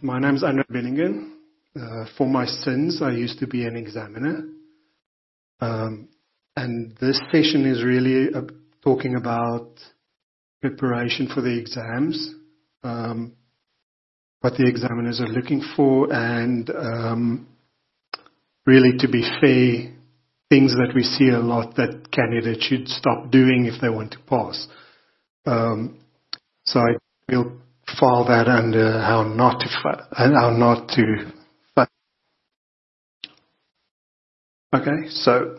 My name's Andre Benningen. For my sins, I used to be an examiner. And this session is really talking about preparation for the exams, what the examiners are looking for, and really, to be fair, things that we see a lot that candidates should stop doing if they want to pass. So I will file that under how not to fail. Okay, so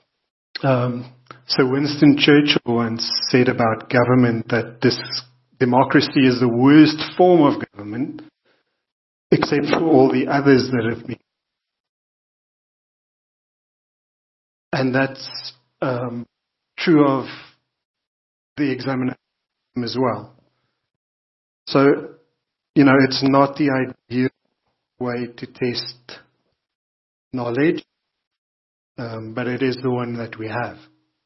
Winston Churchill once said about government that democracy is the worst form of government, except for all the others that have been. And that's true of the examination as well. So, it's not the ideal way to test knowledge, but it is the one that we have.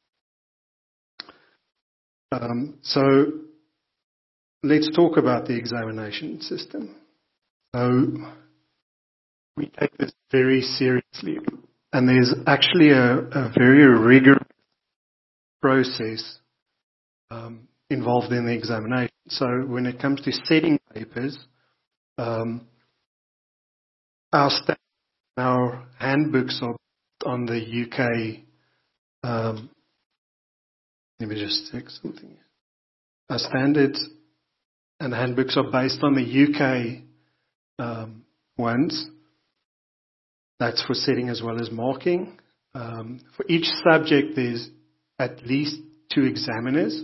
So, let's talk about the examination system. So, we take this very seriously, and there's actually a very rigorous process involved in the examination. So when it comes to setting papers, our handbooks are on the UK. Let me just check something. Our standards and handbooks are based on the UK ones. That's for setting as well as marking. For each subject, there's at least 2 examiners.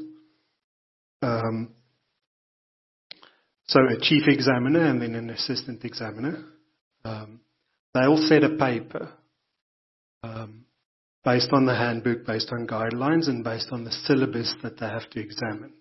So a chief examiner and then an assistant examiner. They all set a paper based on the handbook, based on guidelines, and based on the syllabus that they have to examine.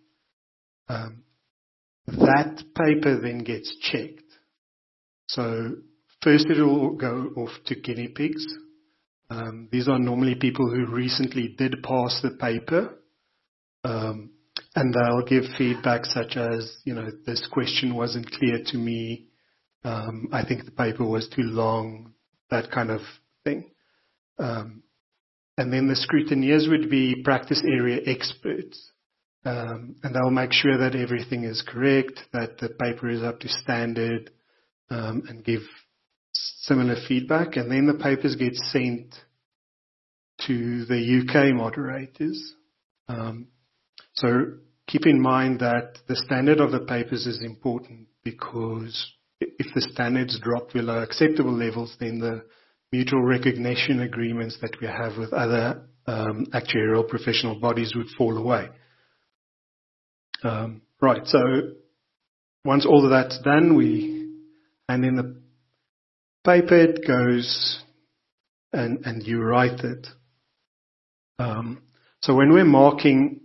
That paper then gets checked. So first it will go off to guinea pigs. These are normally people who recently did pass the paper. And they'll give feedback such as, this question wasn't clear to me. I think the paper was too long, that kind of thing. And then the scrutineers would be practice area experts. And they'll make sure that everything is correct, that the paper is up to standard, and give similar feedback. And then the papers get sent to the UK moderators. So keep in mind that the standard of the papers is important, because if the standards drop below acceptable levels, then the mutual recognition agreements that we have with other actuarial professional bodies would fall away. Right, so once all of that's done, we hand in the paper, it goes and you write it. So when we're marking,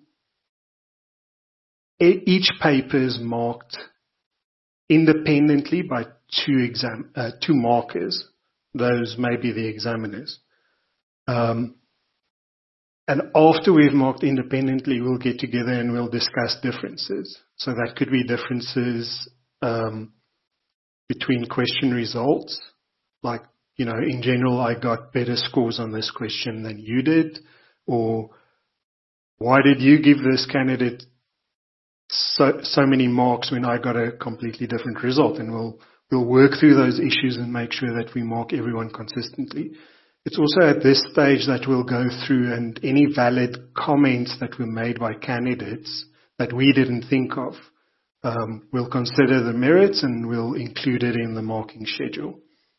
each paper is marked independently by 2 markers. Those may be the examiners. And after we've marked independently, we'll get together and we'll discuss differences. So that could be differences between question results. Like, in general, I got better scores on this question than you did. Or why did you give this candidate so many marks when I got a completely different result? And we'll work through those issues and make sure that we mark everyone consistently. It's also at this stage that we'll go through, and any valid comments that were made by candidates that we didn't think of, we'll consider the merits and we'll include it in the marking schedule.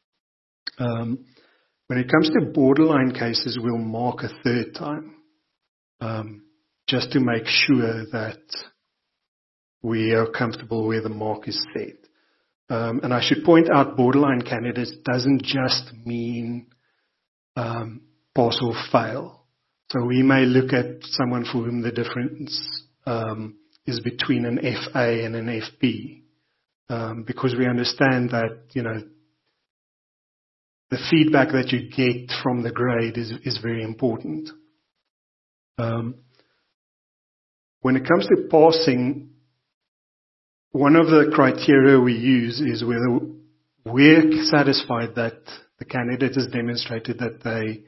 When it comes to borderline cases, we'll mark a 3rd time, just to make sure that we are comfortable where the mark is set. And I should point out, borderline candidates doesn't just mean pass or fail. So we may look at someone for whom the difference is between an FA and an FB, because we understand that, the feedback that you get from the grade is very important. When it comes to passing, one of the criteria we use is whether we're satisfied that the candidate has demonstrated that they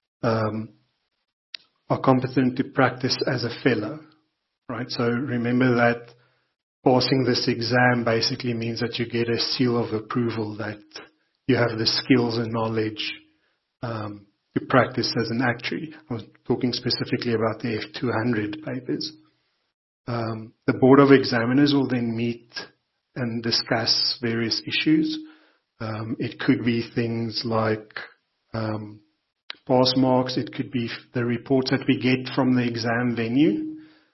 are competent to practice as a fellow, right? So remember that passing this exam basically means that you get a seal of approval that you have the skills and knowledge to practice as an actuary. I was talking specifically about the F200 papers. The Board of Examiners will then meet and discuss various issues. It could be things like pass marks. It could be the reports that we get from the exam venue.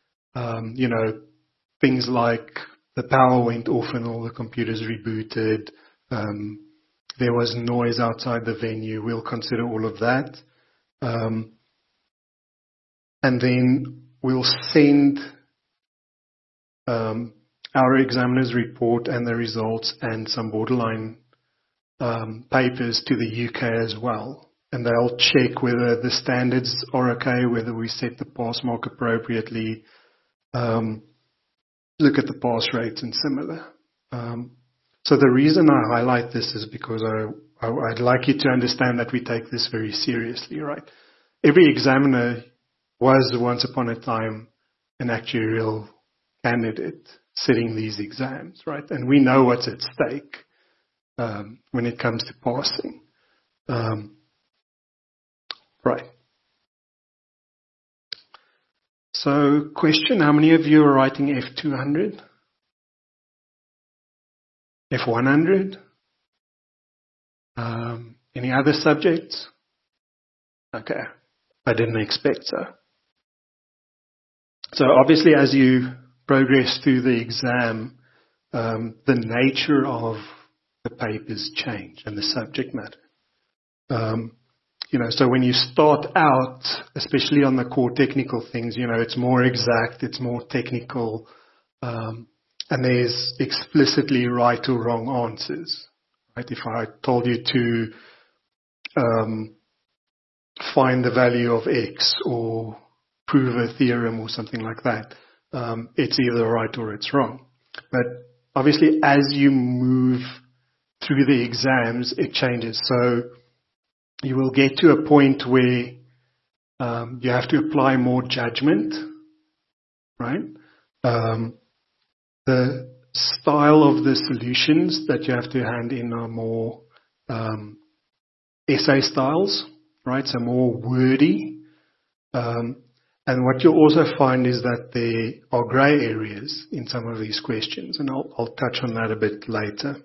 Things like the power went off and all the computers rebooted. There was noise outside the venue. We'll consider all of that. And then we'll send our examiner's report and the results and some borderline papers to the UK as well. And they'll check whether the standards are okay, whether we set the pass mark appropriately, look at the pass rates and similar. So the reason I highlight this is because I'd like you to understand that we take this very seriously, right? Every examiner was once upon a time an actuarial candidate sitting these exams, right? And we know what's at stake when it comes to passing. Right. So question, how many of you are writing F200? F100? Any other subjects? Okay. I didn't expect so. So obviously as you progress through the exam, the nature of the papers change and the subject matter. So when you start out, especially on the core technical things, it's more exact, it's more technical, and there's explicitly right or wrong answers. Right? If I told you to find the value of X or prove a theorem or something like that, it's either right or it's wrong. But obviously, as you move through the exams, it changes. So you will get to a point where you have to apply more judgment, right? The style of the solutions that you have to hand in are more essay styles, right? So more wordy. And what you'll also find is that there are grey areas in some of these questions, and I'll touch on that a bit later.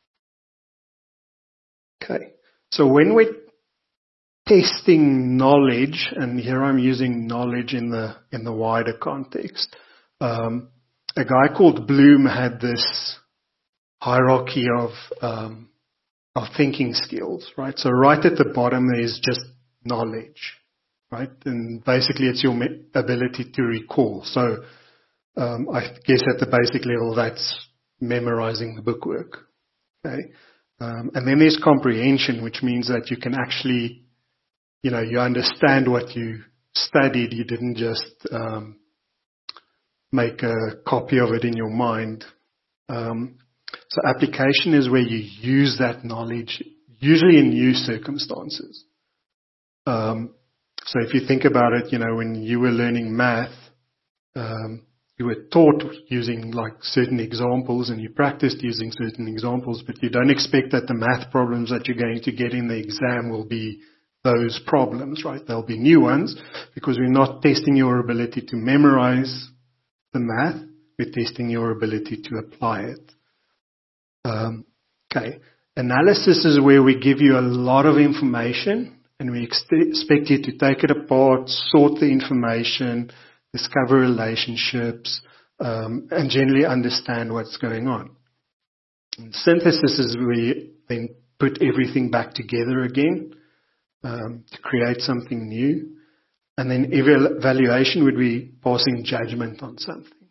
Okay, so when we're testing knowledge, and here I'm using knowledge in the wider context, a guy called Bloom had this hierarchy of thinking skills, right? So right at the bottom is just knowledge. Right? And basically it's your ability to recall. So I guess at the basic level that's memorizing the bookwork. Okay? And then there's comprehension, which means that you can actually, you understand what you studied. You didn't just make a copy of it in your mind. So application is where you use that knowledge, usually in new circumstances. So if you think about it, when you were learning math, you were taught using like certain examples and you practiced using certain examples, but you don't expect that the math problems that you're going to get in the exam will be those problems, right? There'll be new ones because we're not testing your ability to memorize the math. We're testing your ability to apply it. Okay. Analysis is where we give you a lot of information and we expect you to take it apart, sort the information, discover relationships, and generally understand what's going on. And synthesis is where we then put everything back together again to create something new. And then evaluation would be passing judgment on something.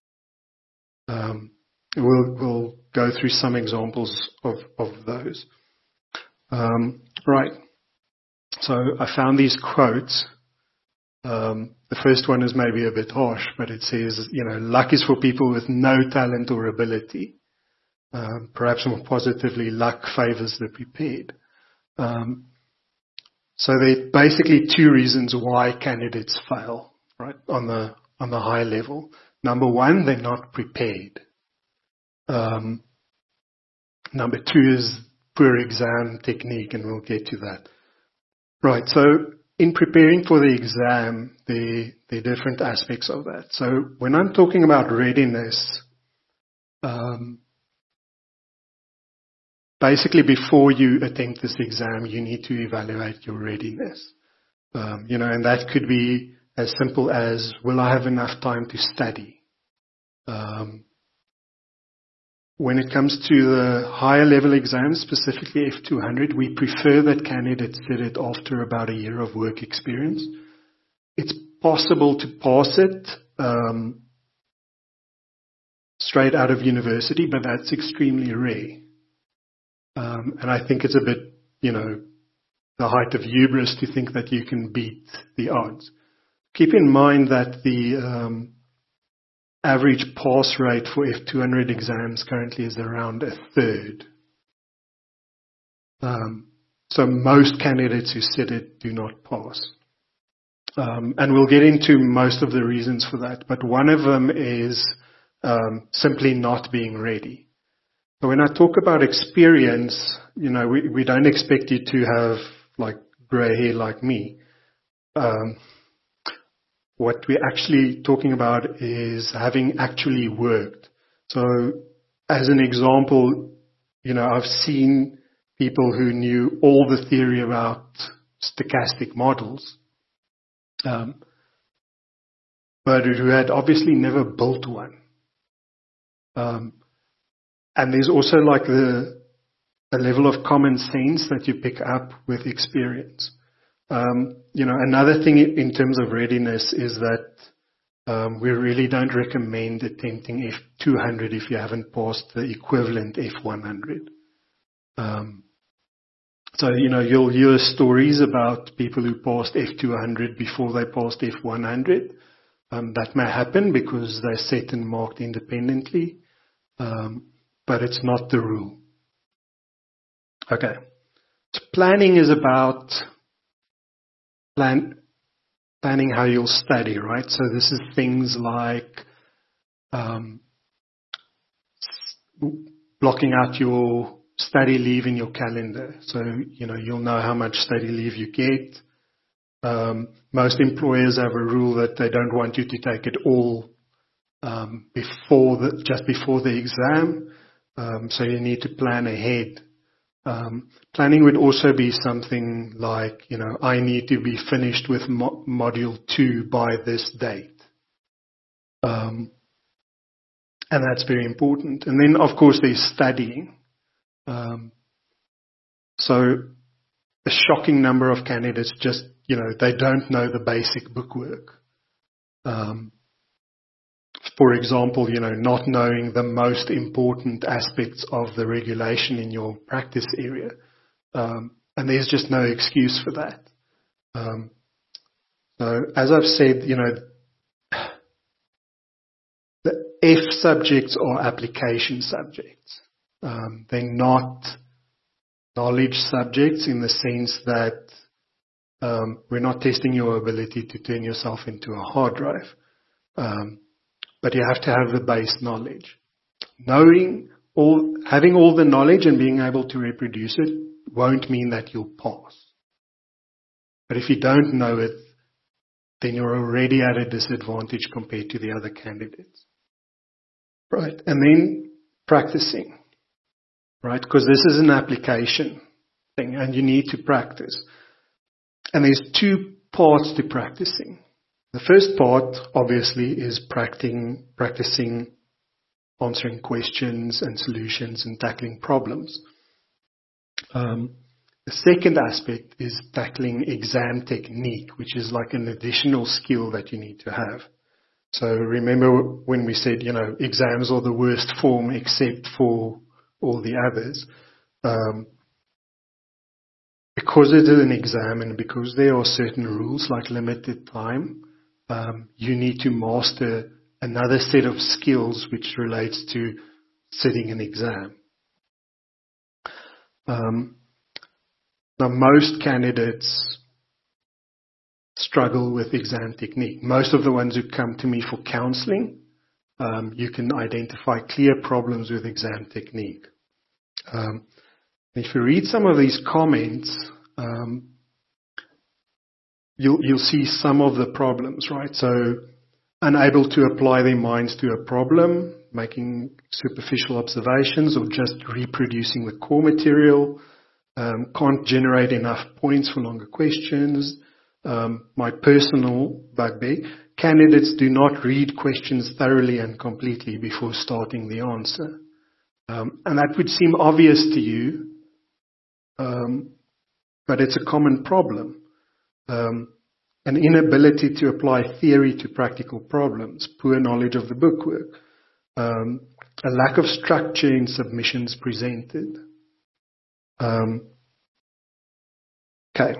We'll go through some examples of those. Right. So I found these quotes. The first one is maybe a bit harsh, but it says, luck is for people with no talent or ability. Perhaps more positively, luck favors the prepared. So there are basically two reasons why candidates fail, right, on the high level. Number one, they're not prepared. Number two is poor exam technique, and we'll get to that. Right, so in preparing for the exam, there are different aspects of that. So when I'm talking about readiness, basically before you attempt this exam, you need to evaluate your readiness. And that could be as simple as, will I have enough time to study? When it comes to the higher level exams, specifically F200, we prefer that candidates sit it after about a year of work experience. It's possible to pass it straight out of university, but that's extremely rare. And I think it's a bit, the height of hubris to think that you can beat the odds. Keep in mind that the average pass rate for F200 exams currently is around a third. So most candidates who sit it do not pass. And we'll get into most of the reasons for that, but one of them is simply not being ready. So when I talk about experience, we don't expect you to have like grey hair like me. What we're actually talking about is having actually worked. So as an example, I've seen people who knew all the theory about stochastic models, but who had obviously never built one. And there's also like a level of common sense that you pick up with experience. Another thing in terms of readiness is that we really don't recommend attempting F200 if you haven't passed the equivalent F100. So you'll hear stories about people who passed F200 before they passed F100. That may happen because they're set and marked independently, but it's not the rule. Okay. So planning is about planning how you'll study, right? So this is things like blocking out your study leave in your calendar. So, you'll know how much study leave you get. Most employers have a rule that they don't want you to take it all just before the exam. So you need to plan ahead. Planning would also be something like, I need to be finished with module 2 by this date. And that's very important. And then, of course, there's studying. So a shocking number of candidates just, they don't know the basic bookwork. For example, not knowing the most important aspects of the regulation in your practice area. And there's just no excuse for that. So as I've said, the F subjects are application subjects. They're not knowledge subjects in the sense that we're not testing your ability to turn yourself into a hard drive. But you have to have the base knowledge. Having all the knowledge and being able to reproduce it won't mean that you'll pass. But if you don't know it, then you're already at a disadvantage compared to the other candidates. Right, and then practicing. Right, because this is an application thing and you need to practice. And there's two parts to practicing. The first part, obviously, is practicing answering questions and solutions and tackling problems. The second aspect is tackling exam technique, which is like an additional skill that you need to have. So remember when we said, exams are the worst form except for all the others. Because it is an exam and because there are certain rules like limited time, you need to master another set of skills which relates to sitting an exam. Now, most candidates struggle with exam technique. Most of the ones who come to me for counseling, you can identify clear problems with exam technique. If you read some of these comments, you'll see some of the problems, right? So, unable to apply their minds to a problem, making superficial observations, or just reproducing the core material, can't generate enough points for longer questions. My personal bugbear, candidates do not read questions thoroughly and completely before starting the answer. And that would seem obvious to you, but it's a common problem. An inability to apply theory to practical problems, poor knowledge of the bookwork, a lack of structure in submissions presented. Okay.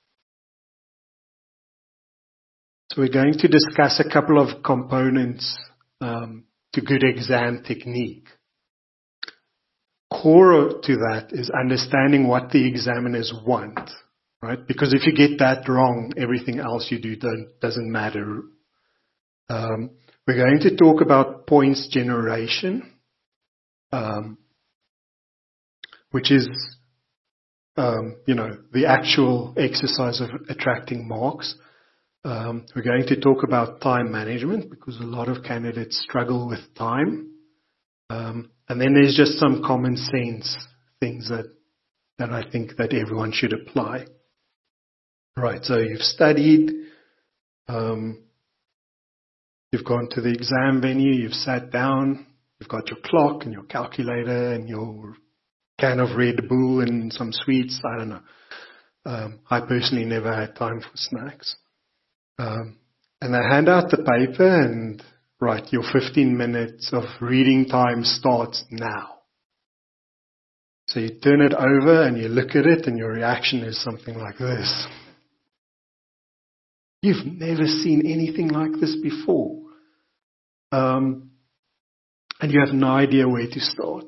So we're going to discuss a couple of components to good exam technique. Core to that is understanding what the examiners want, right? Because if you get that wrong, everything else you do doesn't matter. We're going to talk about points generation, which is, the actual exercise of attracting marks. We're going to talk about time management because a lot of candidates struggle with time. And then there's just some common sense things that I think that everyone should apply. Right, so you've studied, you've gone to the exam venue, you've sat down, you've got your clock and your calculator and your can of Red Bull and some sweets, I don't know. I personally never had time for snacks. And they hand out the paper and, right, your 15 minutes of reading time starts now. So you turn it over and you look at it and your reaction is something like this. You've never seen anything like this before. And you have no idea where to start.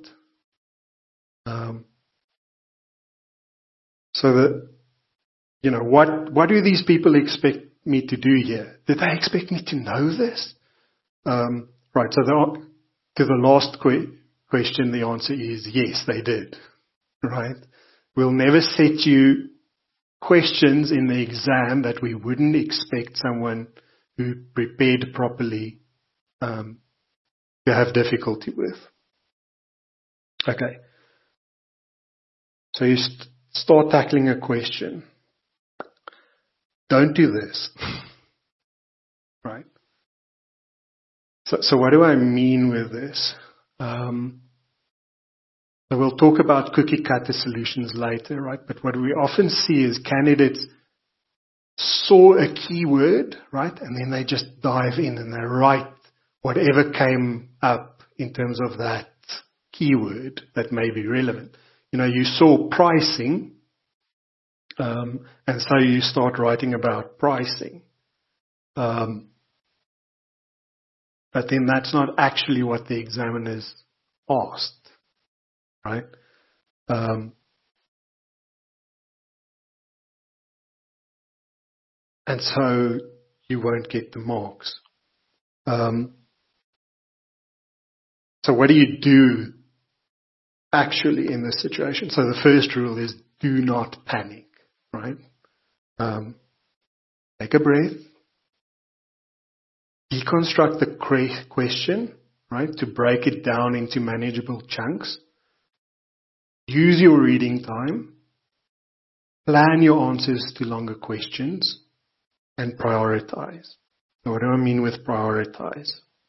So that, what do these people expect me to do here? Did they expect me to know this? Right, so to the last question, the answer is yes, they did. Right? We'll never set you questions in the exam that we wouldn't expect someone who prepared properly to have difficulty with. Okay. So you start tackling a question. Don't do this. Right? So what do I mean with this? So we'll talk about cookie cutter solutions later, right? But what we often see is candidates saw a keyword, right? And then they just dive in and they write whatever came up in terms of that keyword that may be relevant. You saw pricing, and so you start writing about pricing. But then that's not actually what the examiners asked, right? And so you won't get the marks. So what do you do actually in this situation? So the first rule is do not panic, right? Take a breath. Deconstruct the question, right, to break it down into manageable chunks. Use your reading time. Plan your answers to longer questions. And prioritize. So what do I mean with prioritize?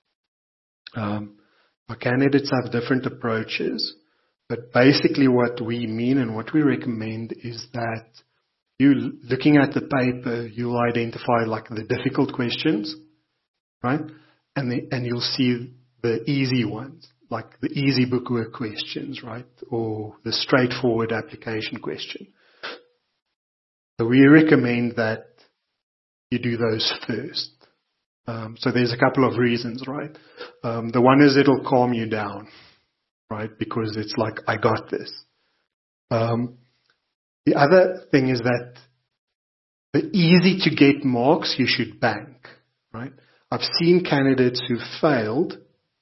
Our candidates have different approaches, but basically what we mean and what we recommend is that you, looking at the paper, you'll identify like the difficult questions, right? And you'll see the easy ones, like the easy bookwork questions, right? Or the straightforward application question. So we recommend that you do those first. So there's a couple of reasons, right? The one is it'll calm you down. right? Because it's like, I got this. The other thing is that the easy to get marks you should bank, right? I've seen candidates who failed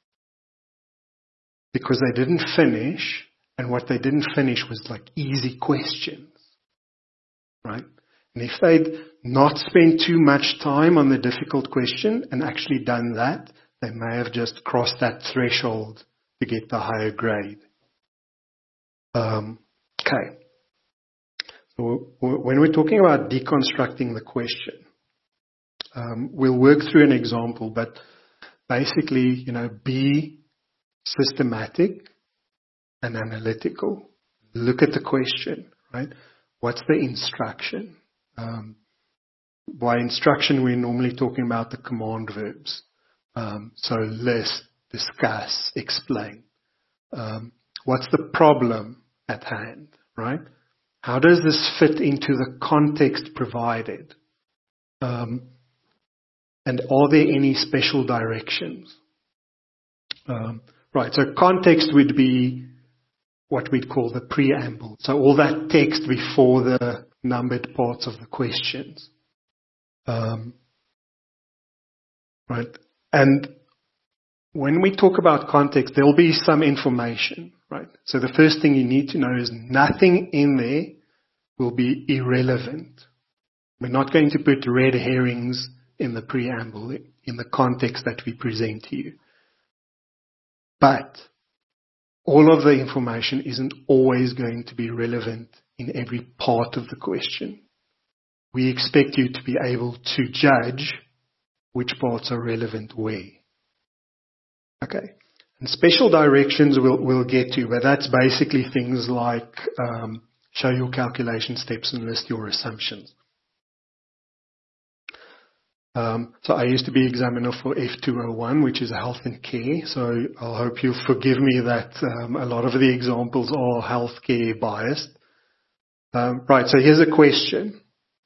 because they didn't finish, and what they didn't finish was like easy questions, right? And if they'd not spent too much time on the difficult question and actually done that, they may have just crossed that threshold to get the higher grade. Okay. So when we're talking about deconstructing the question, we'll work through an example, but basically, be systematic and analytical. Look at the question, right? What's the instruction? By instruction, we're normally talking about the command verbs. So list, discuss, explain. What's the problem at hand, right? How does this fit into the context provided? And are there any special directions? Right, so context would be what we'd call the preamble. So all that text before the numbered parts of the questions. Right, and when we talk about context, there'll be some information, right? So the first thing you need to know is nothing in there will be irrelevant. We're not going to put red herrings in the preamble, in the context that we present to you. But all of the information isn't always going to be relevant in every part of the question. We expect you to be able to judge which parts are relevant where. Okay. And special directions we'll get to, but that's basically things like show your calculation steps and list your assumptions. So I used to be examiner for F201, which is health and care. So I hope you'll forgive me that a lot of the examples are healthcare biased. Right, so here's a question.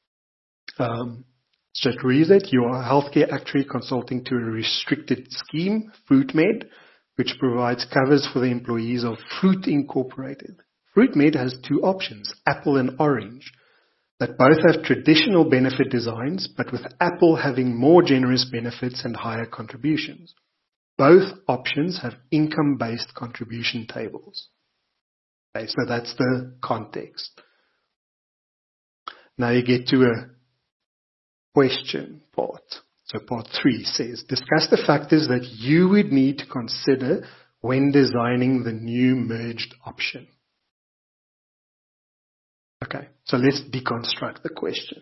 Just read it. You are a healthcare actuary consulting to a restricted scheme, FruitMed, which provides covers for the employees of Fruit Incorporated. FruitMed has two options, Apple and Orange, that both have traditional benefit designs, but with Apple having more generous benefits and higher contributions. Both options have income-based contribution tables. Okay, so that's the context. Now you get to a question part. So part 3 says, discuss the factors that you would need to consider when designing the new merged option. Okay, so let's deconstruct the question.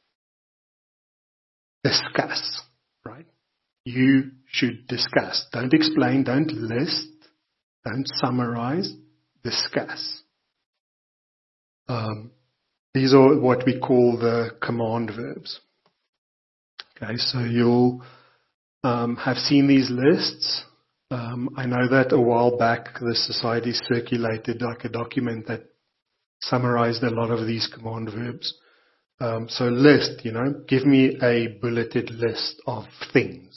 Discuss, right? You should discuss. Don't explain, don't list, don't summarize, discuss. These are what we call the command verbs. Okay, so you'll have seen these lists. I know that a while back the society circulated like a document that summarized a lot of these command verbs. So list, give me a bulleted list of things.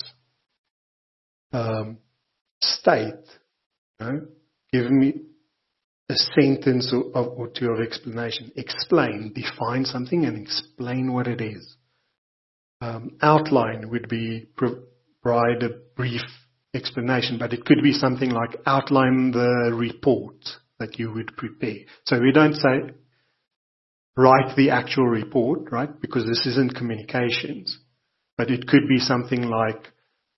State, give me a sentence or two of explanation. Explain, define something and explain what it is. Outline would be provide a brief explanation, but it could be something like outline the report that you would prepare. So we don't say write the actual report, right? Because this isn't communications. But it could be something like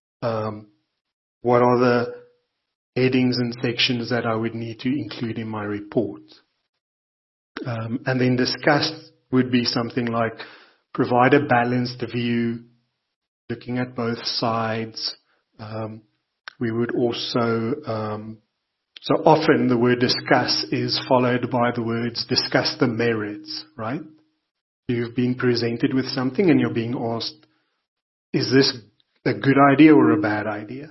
what are the headings and sections that I would need to include in my report. And then discuss would be something like provide a balanced view, looking at both sides. We would also, so often the word discuss is followed by the words discuss the merits, right? You've been presented with something and you're being asked, is this a good idea or a bad idea?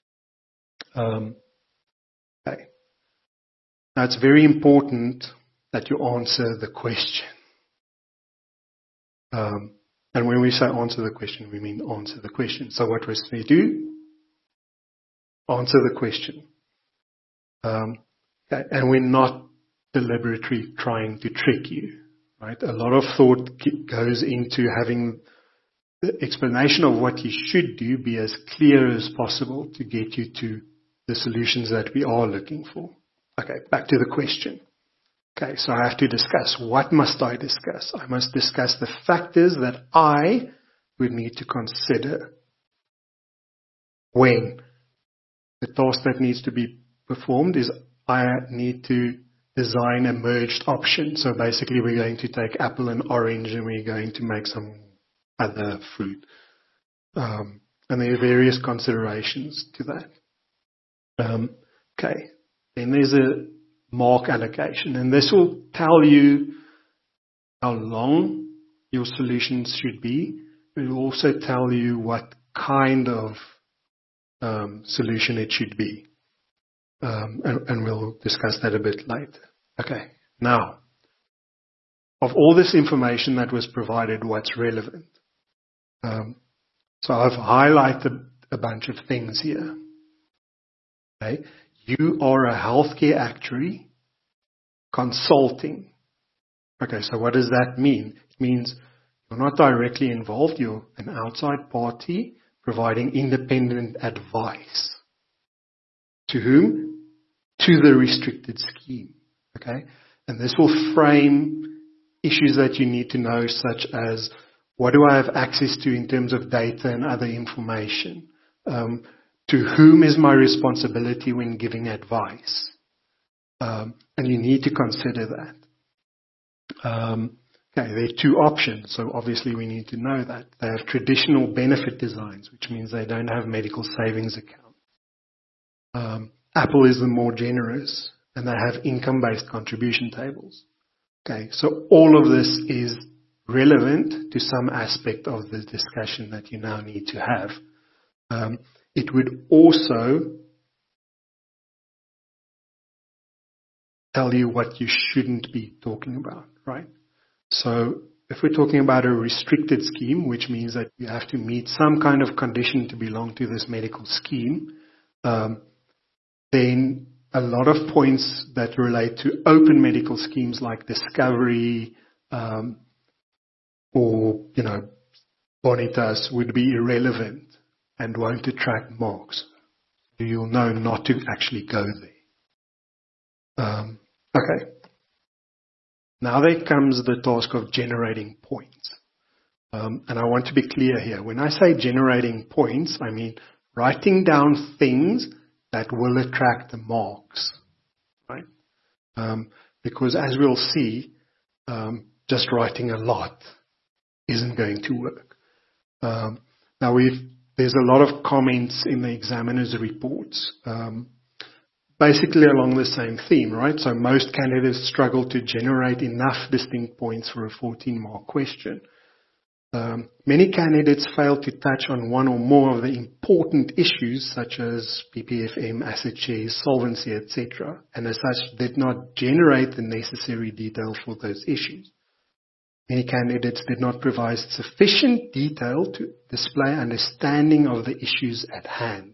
Okay. Now it's very important that you answer the question. And when we say answer the question, we mean answer the question. So what we do? Answer the question. Okay? And we're not deliberately trying to trick you, right? A lot of thought goes into having the explanation of what you should do be as clear as possible to get you to the solutions that we are looking for. Okay, back to the question. Okay, so I have to discuss. What must I discuss? I must discuss the factors that I would need to consider when the task that needs to be performed is I need to design a merged option. So basically we're going to take apple and orange and we're going to make some other fruit. And there are various considerations to that. Okay, then there's a mark allocation, and this will tell you how long your solutions should be. It will also tell you what kind of solution it should be. And we'll discuss that a bit later. Okay, now, of all this information that was provided, what's relevant? So I've highlighted a bunch of things here. Okay, you are a healthcare actuary consulting. Okay, so what does that mean? It means you're not directly involved. You're an outside party providing independent advice. To whom? To the restricted scheme. Okay, and this will frame issues that you need to know, such as what do I have access to in terms of data and other information? To whom is my responsibility when giving advice? And you need to consider that. Okay, there are two options, so obviously we need to know that. They have traditional benefit designs, which means they don't have medical savings account. Apple is the more generous, and they have income-based contribution tables. Okay, so all of this is relevant to some aspect of the discussion that you now need to have. It would also tell you what you shouldn't be talking about, right? So if we're talking about a restricted scheme, which means that you have to meet some kind of condition to belong to this medical scheme, then a lot of points that relate to open medical schemes like Discovery or, Bonitas would be irrelevant and won't attract marks. You'll know not to actually go there. Okay. Now there comes the task of generating points. And I want to be clear here. When I say generating points, I mean writing down things that will attract the marks, right? Because as we'll see, just writing a lot isn't going to work. Now there's a lot of comments in the examiner's reports, basically along the same theme, right? So most candidates struggle to generate enough distinct points for a 14-mark question. Many candidates fail to touch on one or more of the important issues such as PPFM, asset shares, solvency, etc., and as such did not generate the necessary detail for those issues. Many candidates did not provide sufficient detail to display understanding of the issues at hand.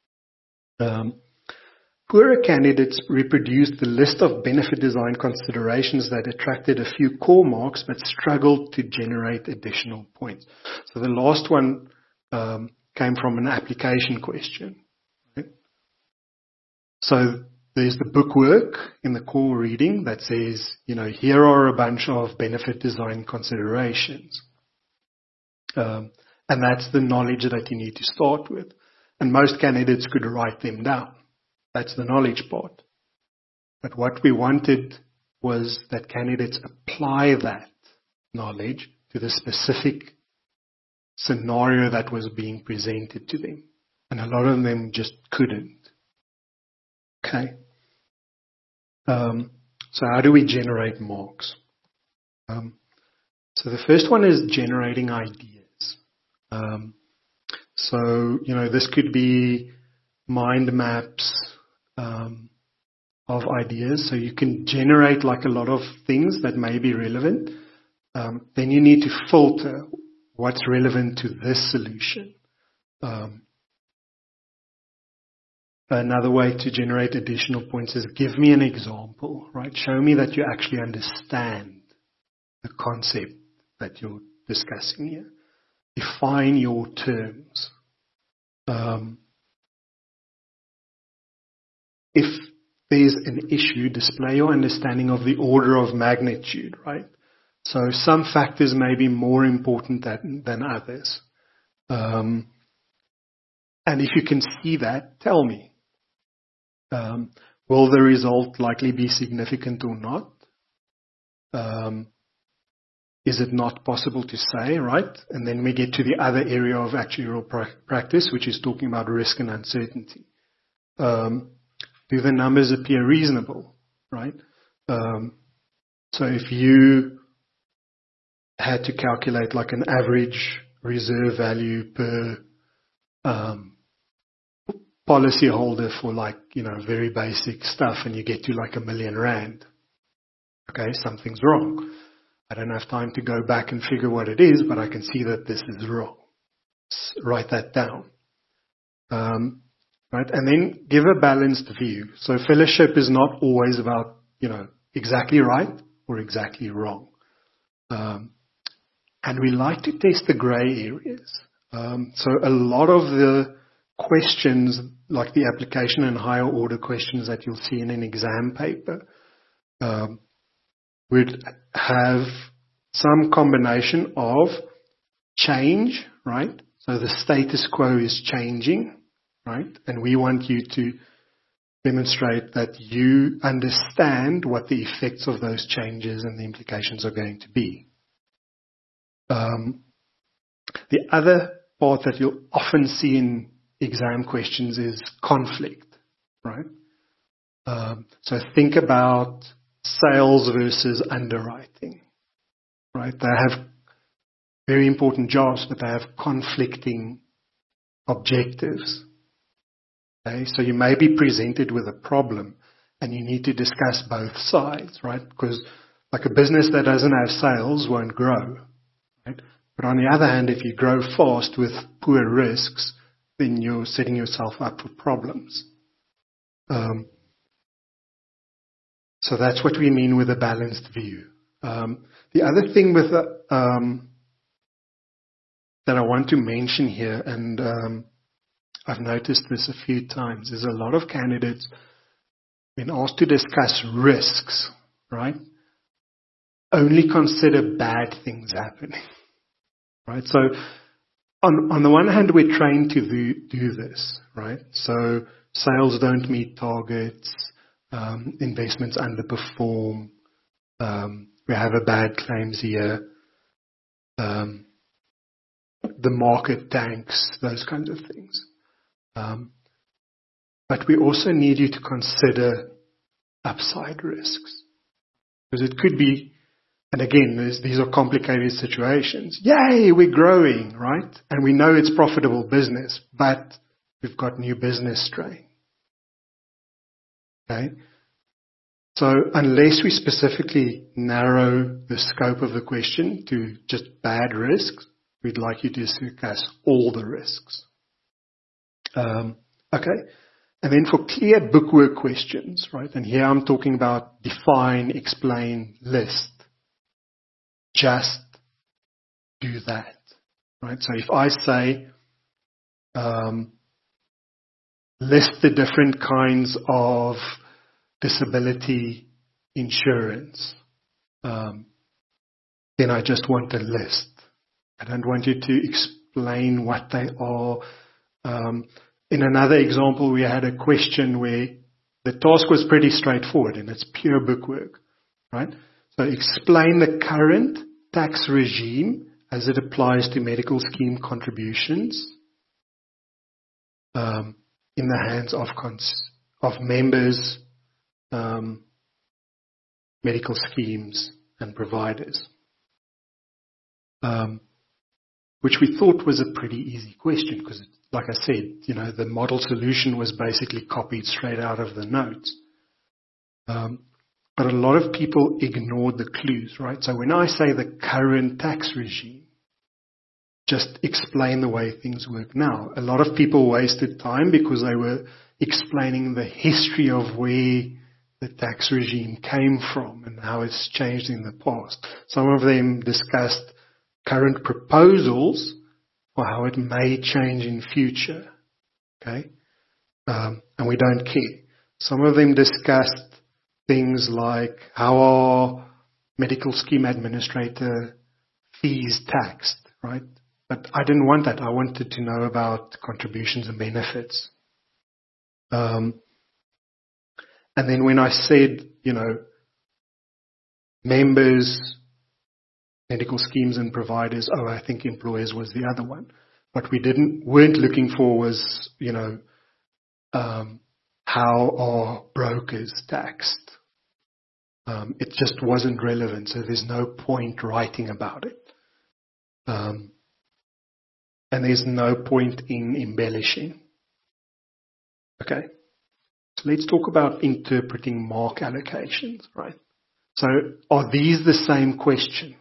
Poorer candidates reproduced the list of benefit design considerations that attracted a few core marks but struggled to generate additional points. So the last one came from an application question. Right? So there's the bookwork in the core reading that says, here are a bunch of benefit design considerations. And that's the knowledge that you need to start with. And most candidates could write them down. That's the knowledge part. But what we wanted was that candidates apply that knowledge to the specific scenario that was being presented to them. And a lot of them just couldn't. Okay. So how do we generate marks? So the first one is generating ideas. So, this could be mind maps of ideas. So you can generate like a lot of things that may be relevant. Then you need to filter what's relevant to this solution. another way to generate additional points is give me an example, right? Show me that you actually understand the concept that you're discussing here. Define your terms. If there's an issue, display your understanding of the order of magnitude, right? So some factors may be more important than others. And if you can see that, tell me. Will the result likely be significant or not? Is it not possible to say, right? And then we get to the other area of actuarial practice, which is talking about risk and uncertainty. Do the numbers appear reasonable, right? So if you had to calculate like an average reserve value per policyholder for like, very basic stuff, and you get to like R1 million, okay, something's wrong. I don't have time to go back and figure what it is, but I can see that this is wrong. Write that down. Right? And then give a balanced view. So fellowship is not always about, exactly right or exactly wrong. And we like to test the gray areas. So a lot of the questions, like the application and higher order questions that you'll see in an exam paper, would have some combination of change, right? So the status quo is changing, right? And we want you to demonstrate that you understand what the effects of those changes and the implications are going to be. The other part that you'll often see in exam questions is conflict, right? So think about sales versus underwriting, right? They have very important jobs, but they have conflicting objectives. Okay? So you may be presented with a problem and you need to discuss both sides, right? Because like a business that doesn't have sales won't grow, right? But on the other hand, if you grow fast with poor risks, then you're setting yourself up for problems. So that's what we mean with a balanced view. The other thing with that I want to mention here, and I've noticed this a few times, is a lot of candidates, when asked to discuss risks, right, only consider bad things happening, right? So on the one hand, we're trained to do this, right? So sales don't meet targets, investments underperform, we have a bad claims year, the market tanks, those kinds of things. But we also need you to consider upside risks. Because it could be, and again, these are complicated situations. Yay, we're growing, right? And we know it's profitable business, but we've got new business strain. Okay? So unless we specifically narrow the scope of the question to just bad risks, we'd like you to discuss all the risks. Okay. And then for clear bookwork questions, right? And here I'm talking about define, explain, list. Just do that, right? So if I say, list the different kinds of disability insurance, then I just want a list. I don't want you to explain what they are. In another example, we had a question where the task was pretty straightforward and it's pure bookwork, right? So explain the current tax regime as it applies to medical scheme contributions in the hands of members, medical schemes and providers. Which we thought was a pretty easy question because, like I said, the model solution was basically copied straight out of the notes. But a lot of people ignored the clues, right? So when I say the current tax regime, just explain the way things work now. A lot of people wasted time because they were explaining the history of where the tax regime came from and how it's changed in the past. Some of them discussed current proposals for how it may change in future. Okay? And we don't care. Some of them discussed things like how are medical scheme administrator fees taxed, right? But I didn't want that. I wanted to know about contributions and benefits. And then when I said, members, medical schemes and providers, I think employers was the other one. What we weren't looking for was, how are brokers taxed? It just wasn't relevant, so there's no point writing about it. And there's no point in embellishing. Okay? So let's talk about interpreting mark allocations, right? So are these the same question?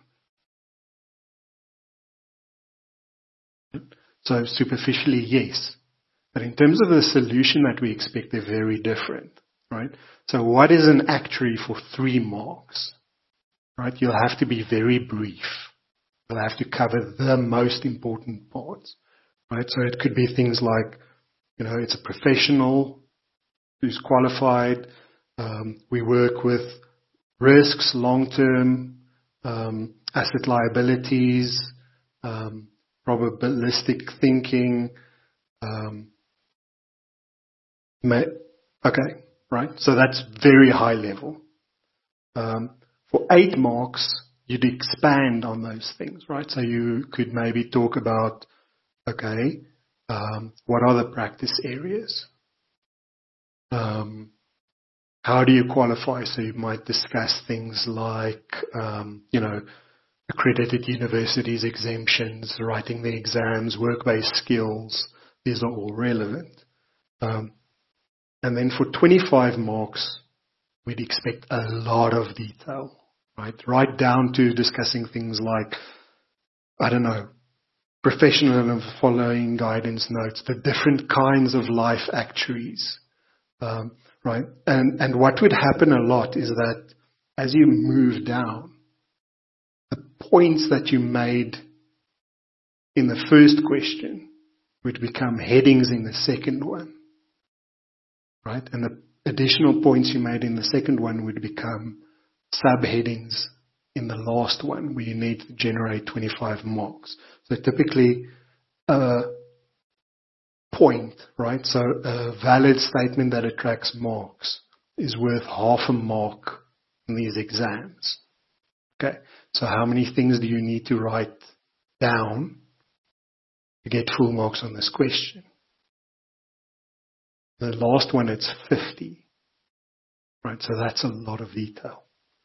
So superficially, yes. But in terms of the solution that we expect, they're very different, right? So what is an actuary for 3 marks? Right? You'll have to be very brief. You'll have to cover the most important parts, right? So it could be things like, it's a professional who's qualified. We work with risks, long-term, asset liabilities, probabilistic thinking. Okay, right? So that's very high level. For 8 marks, you'd expand on those things, right? So you could maybe talk about, okay, what are the practice areas? How do you qualify? So you might discuss things like, accredited universities, exemptions, writing the exams, work-based skills. These are all relevant. And then for 25 marks, we'd expect a lot of detail, right down to discussing things like, professional and following guidance notes, the different kinds of life actuaries, right? And what would happen a lot is that as you move down, the points that you made in the first question would become headings in the second one, right? And the additional points you made in the second one would become subheadings in the last one, where you need to generate 25 marks. So typically a point, right? So a valid statement that attracts marks is worth half a mark in these exams. Okay, so how many things do you need to write down to get full marks on this question? The last one, it's 50. Right, so that's a lot of detail.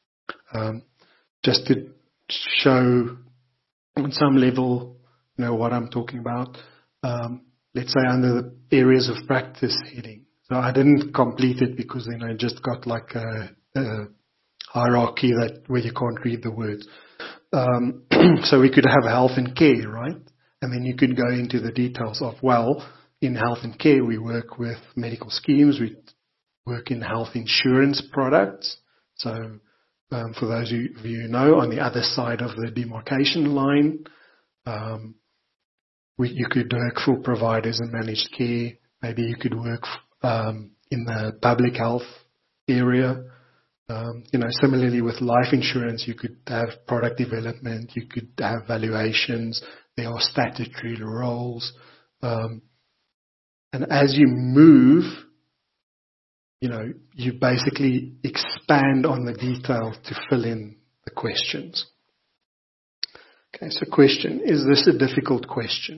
Just to show on some level, what I'm talking about, let's say under the areas of practice heading. So I didn't complete it because then I just got like a hierarchy where you can't read the words. So we could have health and care, right? And then you could go into the details of, in health and care, we work with medical schemes, we work in health insurance products. So for those of you who know, on the other side of the demarcation line, you could work for providers and managed care. Maybe you could work in the public health area. Similarly with life insurance, you could have product development, you could have valuations, there are statutory roles. And as you move, you basically expand on the detail to fill in the questions. Okay, so question, is this a difficult question?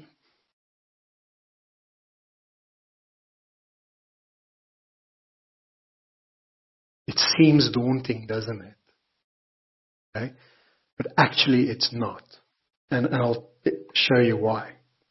It seems daunting, doesn't it? Okay, but actually it's not. And I'll show you why.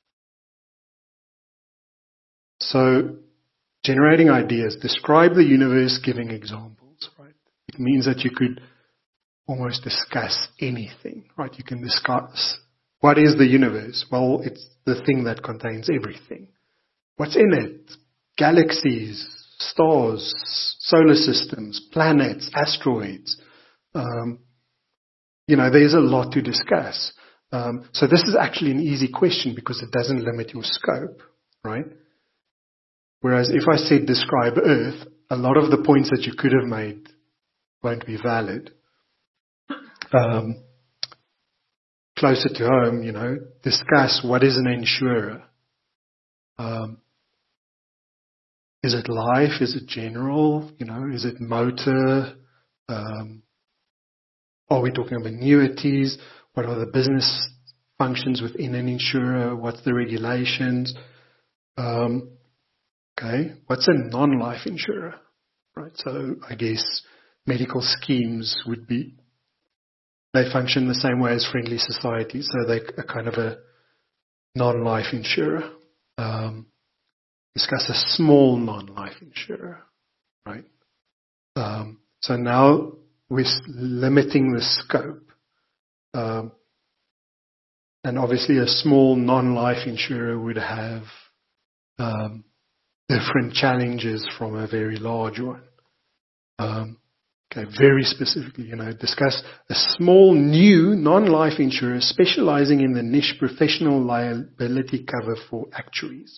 So, generating ideas, describe the universe giving examples, right? It means that you could almost discuss anything, right? You can discuss, what is the universe? Well, it's the thing that contains everything. What's in it? galaxies, stars, solar systems, planets, asteroids. There's a lot to discuss. So this is actually an easy question because it doesn't limit your scope, right? Whereas if I said describe Earth, a lot of the points that you could have made won't be valid. Closer to home, discuss what is an insurer. Is it life? Is it general? Is it motor? Are we talking about annuities? What are the business functions within an insurer? What's the regulations? Okay, what's a non-life insurer? Right, so I guess medical schemes they function the same way as friendly societies, so they're kind of a non-life insurer. Discuss a small non-life insurer, right? So now we're limiting the scope. And obviously a small non-life insurer would have different challenges from a very large one. Okay, very specifically, discuss a small new non-life insurer specializing in the niche professional liability cover for actuaries.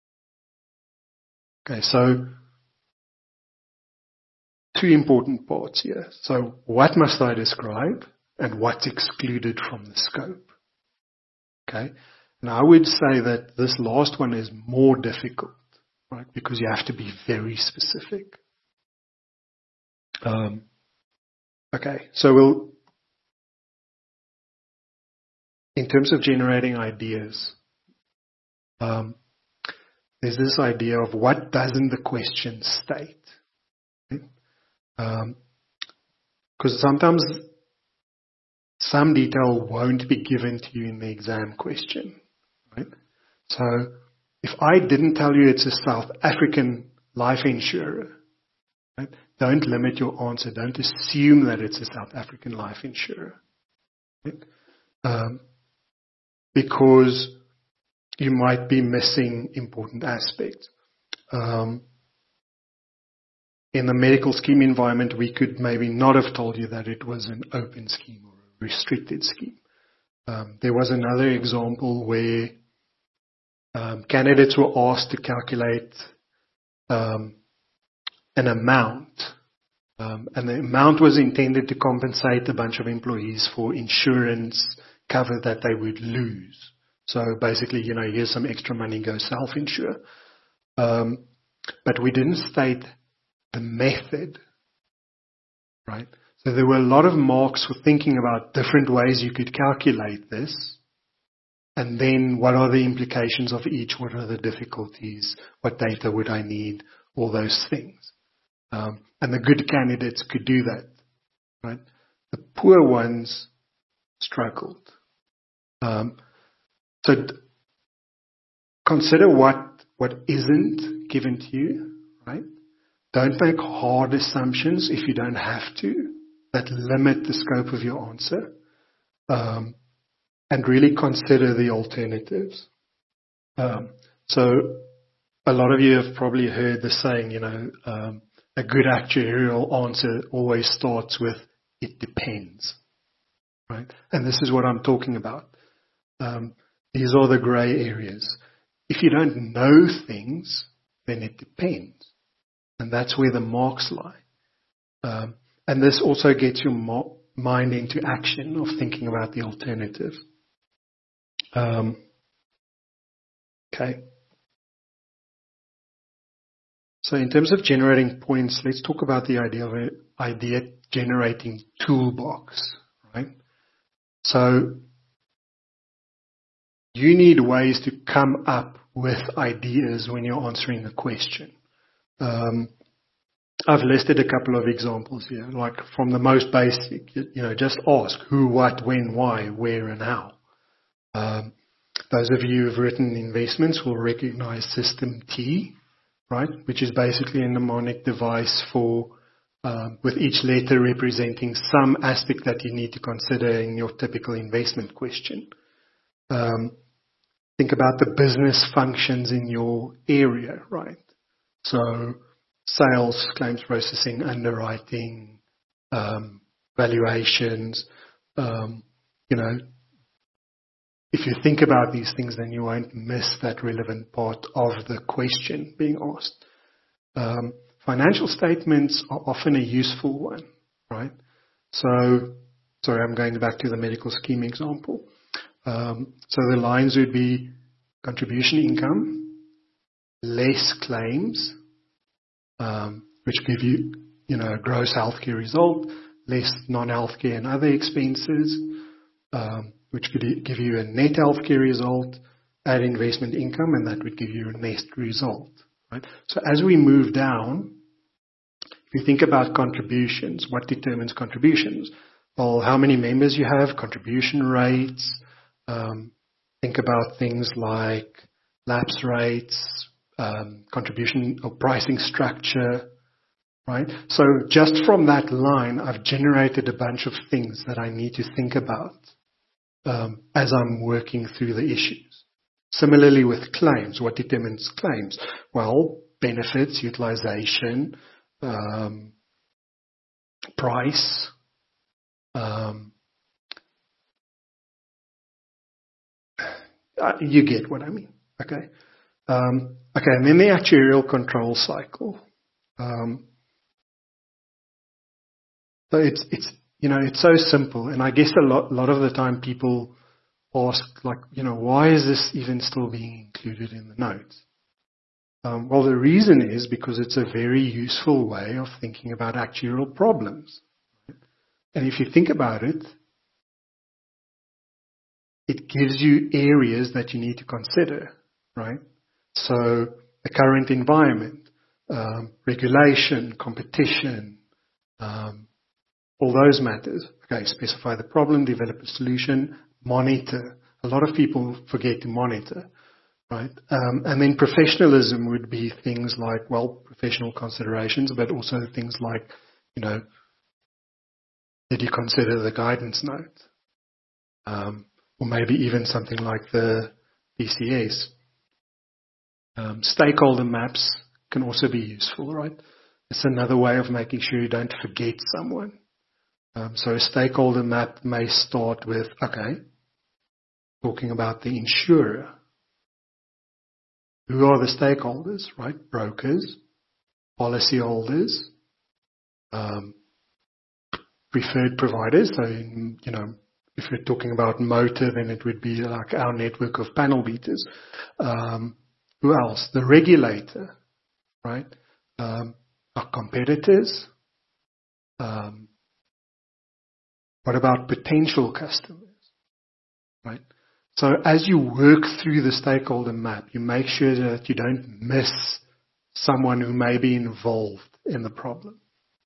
Okay, so two important parts here. So what must I describe and what's excluded from the scope? Okay, now I would say that this last one is more difficult, right? Because you have to be very specific. Okay, so in terms of generating ideas, there's this idea of what doesn't the question state? Because sometimes some detail won't be given to you in the exam question, right? So if I didn't tell you it's a South African life insurer, right, don't limit your answer. Don't assume that it's a South African life insurer, right? Because you might be missing important aspects. In the medical scheme environment, we could maybe not have told you that it was an open scheme or a restricted scheme. There was another example where candidates were asked to calculate an amount, and the amount was intended to compensate a bunch of employees for insurance cover that they would lose. So basically, here's some extra money, go self-insure. But we didn't state the method, right? So there were a lot of marks for thinking about different ways you could calculate this. And then what are the implications of each? What are the difficulties? What data would I need? All those things. And the good candidates could do that, right? The poor ones struggled. So consider what isn't given to you, right? Don't make hard assumptions if you don't have to that limit the scope of your answer. And really consider the alternatives. So a lot of you have probably heard the saying, a good actuarial answer always starts with, it depends, right? And this is what I'm talking about. These are the gray areas. If you don't know things, then it depends. And that's where the marks lie. And this also gets your mind into action of thinking about the alternatives. Okay. So in terms of generating points, let's talk about the idea of an idea generating toolbox, right? So you need ways to come up with ideas when you're answering a question. I've listed a couple of examples here, like from the most basic, just ask who, what, when, why, where, and how. Those of you who've written investments will recognize System T, right, which is basically a mnemonic device for with each letter representing some aspect that you need to consider in your typical investment question. Think about the business functions in your area, right? So sales, claims processing, underwriting, valuations, you know, if you think about these things, then you won't miss that relevant part of the question being asked. Financial statements are often a useful one, right? So, sorry, I'm going back to the medical scheme example. So the lines would be contribution income, less claims, which give you, a gross healthcare result, less non-healthcare and other expenses, which could give you a net healthcare result, add investment income, and that would give you a net result. Right? So as we move down, if you think about contributions, what determines contributions? Well, how many members you have, contribution rates, think about things like lapse rates, contribution or pricing structure, right? So just from that line, I've generated a bunch of things that I need to think about as I'm working through the issues. Similarly with claims, what determines claims? Well, benefits, utilization, price, you get what I mean, okay? Okay, and then the actuarial control cycle. So it's so simple, and I guess a lot of the time people ask, like, why is this even still being included in the notes? Well, the reason is because it's a very useful way of thinking about actuarial problems. And if you think about it, it gives you areas that you need to consider, right? So the current environment, regulation, competition, all those matters. Okay, specify the problem, develop a solution, monitor. A lot of people forget to monitor, right? And then professionalism would be things like, well, professional considerations, but also things like, did you consider the guidance note? Or maybe even something like the PCS. Stakeholder maps can also be useful, right? It's another way of making sure you don't forget someone. So a stakeholder map may start with, okay, talking about the insurer. Who are the stakeholders, right? Brokers, policyholders, preferred providers. So, if you're talking about motor, then it would be like our network of panel beaters. Who else? The regulator, right? Our competitors. What about potential customers, right? So as you work through the stakeholder map, you make sure that you don't miss someone who may be involved in the problem.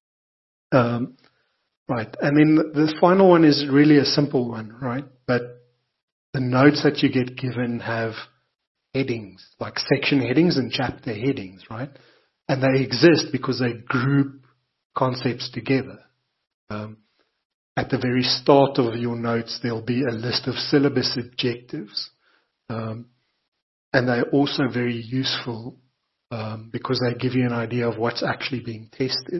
Right. And then the final one is really a simple one, right? But the notes that you get given have headings, like section headings and chapter headings, right? And they exist because they group concepts together. At the very start of your notes, there'll be a list of syllabus objectives. And they're also very useful because they give you an idea of what's actually being tested.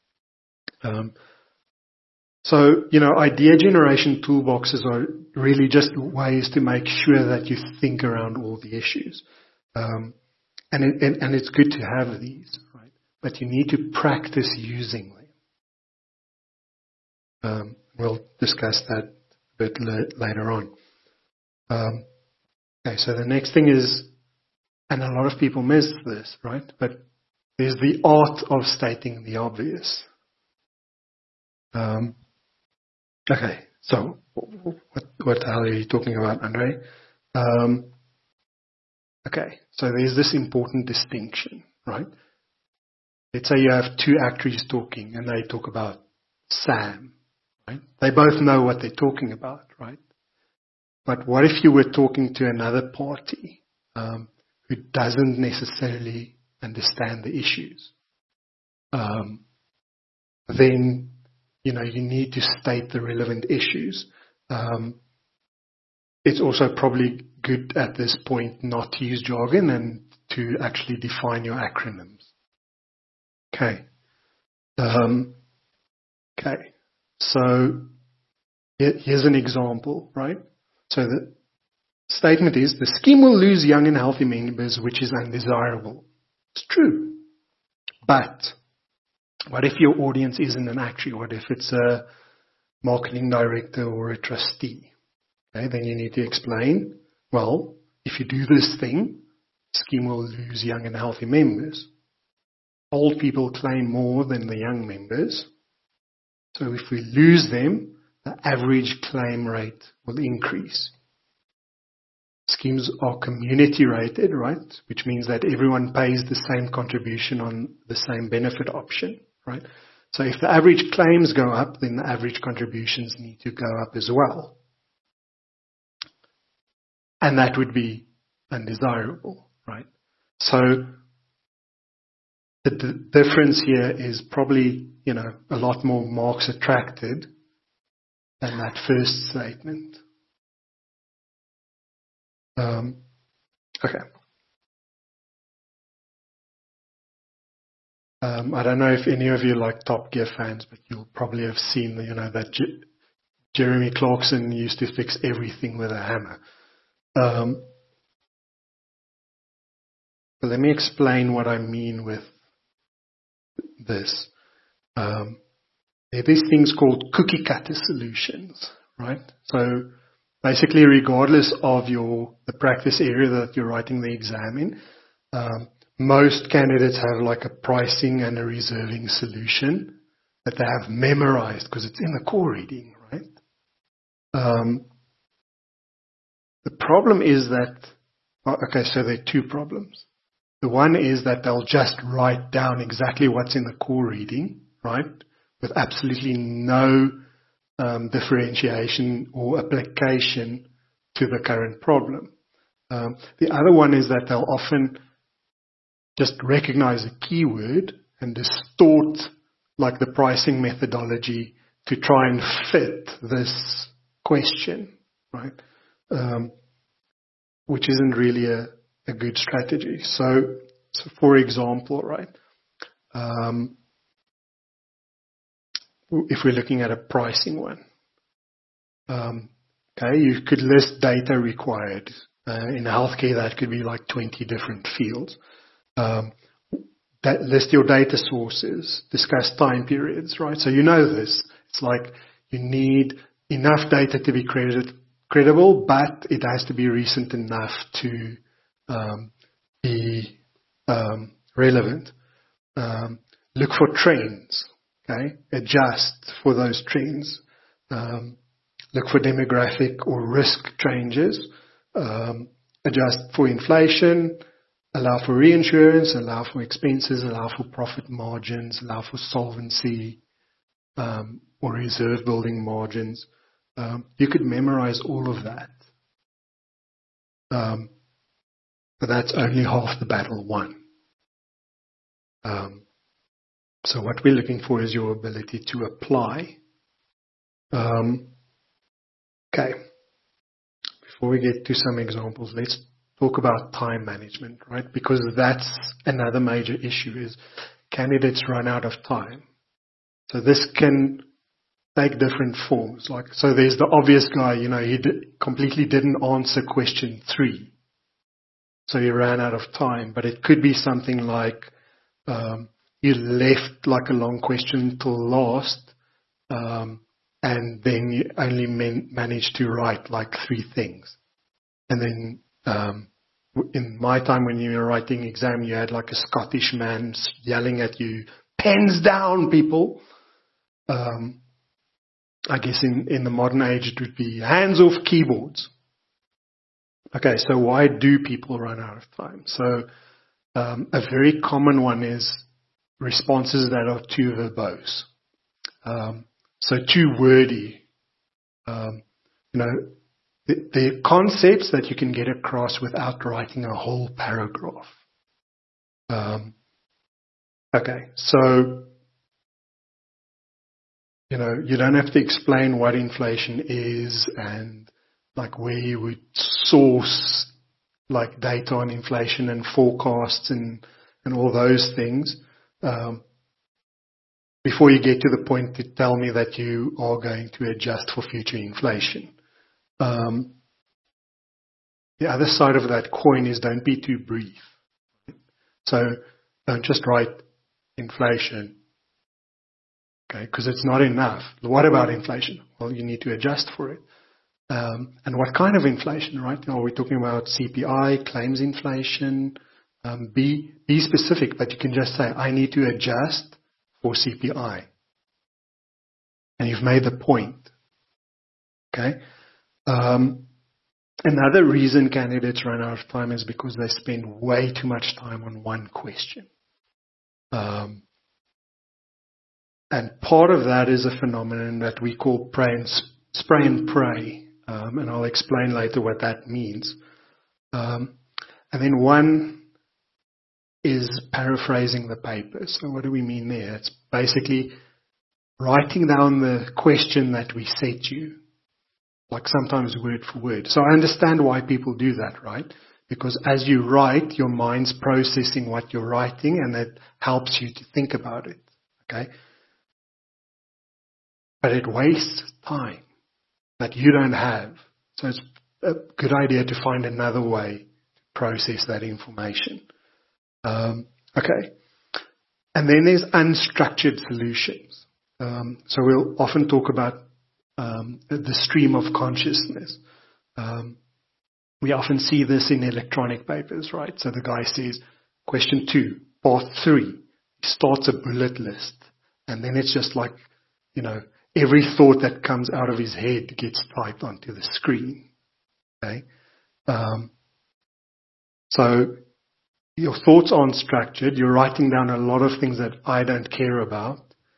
So, idea generation toolboxes are really just ways to make sure that you think around all the issues. And it's good to have these, right? But you need to practice using them. We'll discuss that a bit later on. Okay, so the next thing is, and a lot of people miss this, right? But there's the art of stating the obvious. Okay, so what the hell are you talking about, Andre? Okay, so there's this important distinction, right? Let's say you have two actuaries talking and they talk about SAM, right? They both know what they're talking about, right? But what if you were talking to another party who doesn't necessarily understand the issues? Then you need to state the relevant issues. It's also probably good at this point not to use jargon and to actually define your acronyms, Okay. Okay. So here's an example, right? So the statement is, the scheme will lose young and healthy members, which is undesirable. It's true. But what if your audience isn't an actuary? What if it's a marketing director or a trustee? Okay, then you need to explain, well, if you do this thing, the scheme will lose young and healthy members. Old people claim more than the young members. So if we lose them, the average claim rate will increase. Schemes are community rated, right? Which means that everyone pays the same contribution on the same benefit option, right? So if the average claims go up, then the average contributions need to go up as well. And that would be undesirable, right? So the difference here is probably, a lot more marks attracted than that first statement. Okay. I don't know if any of you like Top Gear fans, but you'll probably have seen, that Jeremy Clarkson used to fix everything with a hammer. But let me explain what I mean with this. There are these things called cookie cutter solutions, right? So basically, regardless of the practice area that you're writing the exam in, most candidates have like a pricing and a reserving solution that they have memorized because it's in the core reading, right? The problem is that, so there are two problems. The one is that they'll just write down exactly what's in the core reading, right? With absolutely no differentiation or application to the current problem. The other one is that they'll often just recognize a keyword and distort like the pricing methodology to try and fit this question, right? Which isn't really a good strategy. So for example, right, if we're looking at a pricing one, you could list data required. In healthcare, that could be like 20 different fields. That list your data sources, discuss time periods, right? So you know this. It's like you need enough data to be credible, but it has to be recent enough to be relevant. Look for trends, okay? Adjust for those trends. Look for demographic or risk changes. Adjust for inflation. Allow for reinsurance. Allow for expenses. Allow for profit margins. Allow for solvency or reserve building margins. You could memorize all of that. But that's only half the battle won. So what we're looking for is your ability to apply. Okay. Before we get to some examples, let's talk about time management, right? Because that's another major issue is candidates run out of time. So this can take different forms. So there's the obvious guy, he completely didn't answer question 3. So he ran out of time. But it could be something like you left like a long question till last, and then you only managed to write like 3 things. And then in my time when you were writing exam, you had like a Scottish man yelling at you, "Pens down, people." I guess in the modern age it would be hands off keyboards. Okay, so why do people run out of time? So a very common one is responses that are too verbose. So too wordy. The concepts that you can get across without writing a whole paragraph. Okay, so you don't have to explain what inflation is and like where you would source like data on inflation and forecasts and all those things. before you get to the point to tell me that you are going to adjust for future inflation. The other side of that coin is don't be too brief. So don't just write inflation, okay, because it's not enough. What about inflation? Well, you need to adjust for it. And what kind of inflation, right? Are we talking about CPI, claims inflation? Be specific, but you can just say, I need to adjust for CPI. And you've made the point. Okay? Another reason candidates run out of time is because they spend way too much time on one question. And part of that is a phenomenon that we call spray and pray. And I'll explain later what that means. And then one is paraphrasing the paper. So what do we mean there? It's basically writing down the question that we set you, like sometimes word for word. So I understand why people do that, right? Because as you write, your mind's processing what you're writing, and that helps you to think about it, okay? But it wastes time that you don't have. So it's a good idea to find another way to process that information. Okay. And then there's unstructured solutions. So we'll often talk about the stream of consciousness. We often see this in electronic papers, right? So the guy says, question 2, part 3. He starts a bullet list. And then it's just like, every thought that comes out of his head gets typed onto the screen. Okay? So your thoughts aren't structured. You're writing down a lot of things that I don't care about.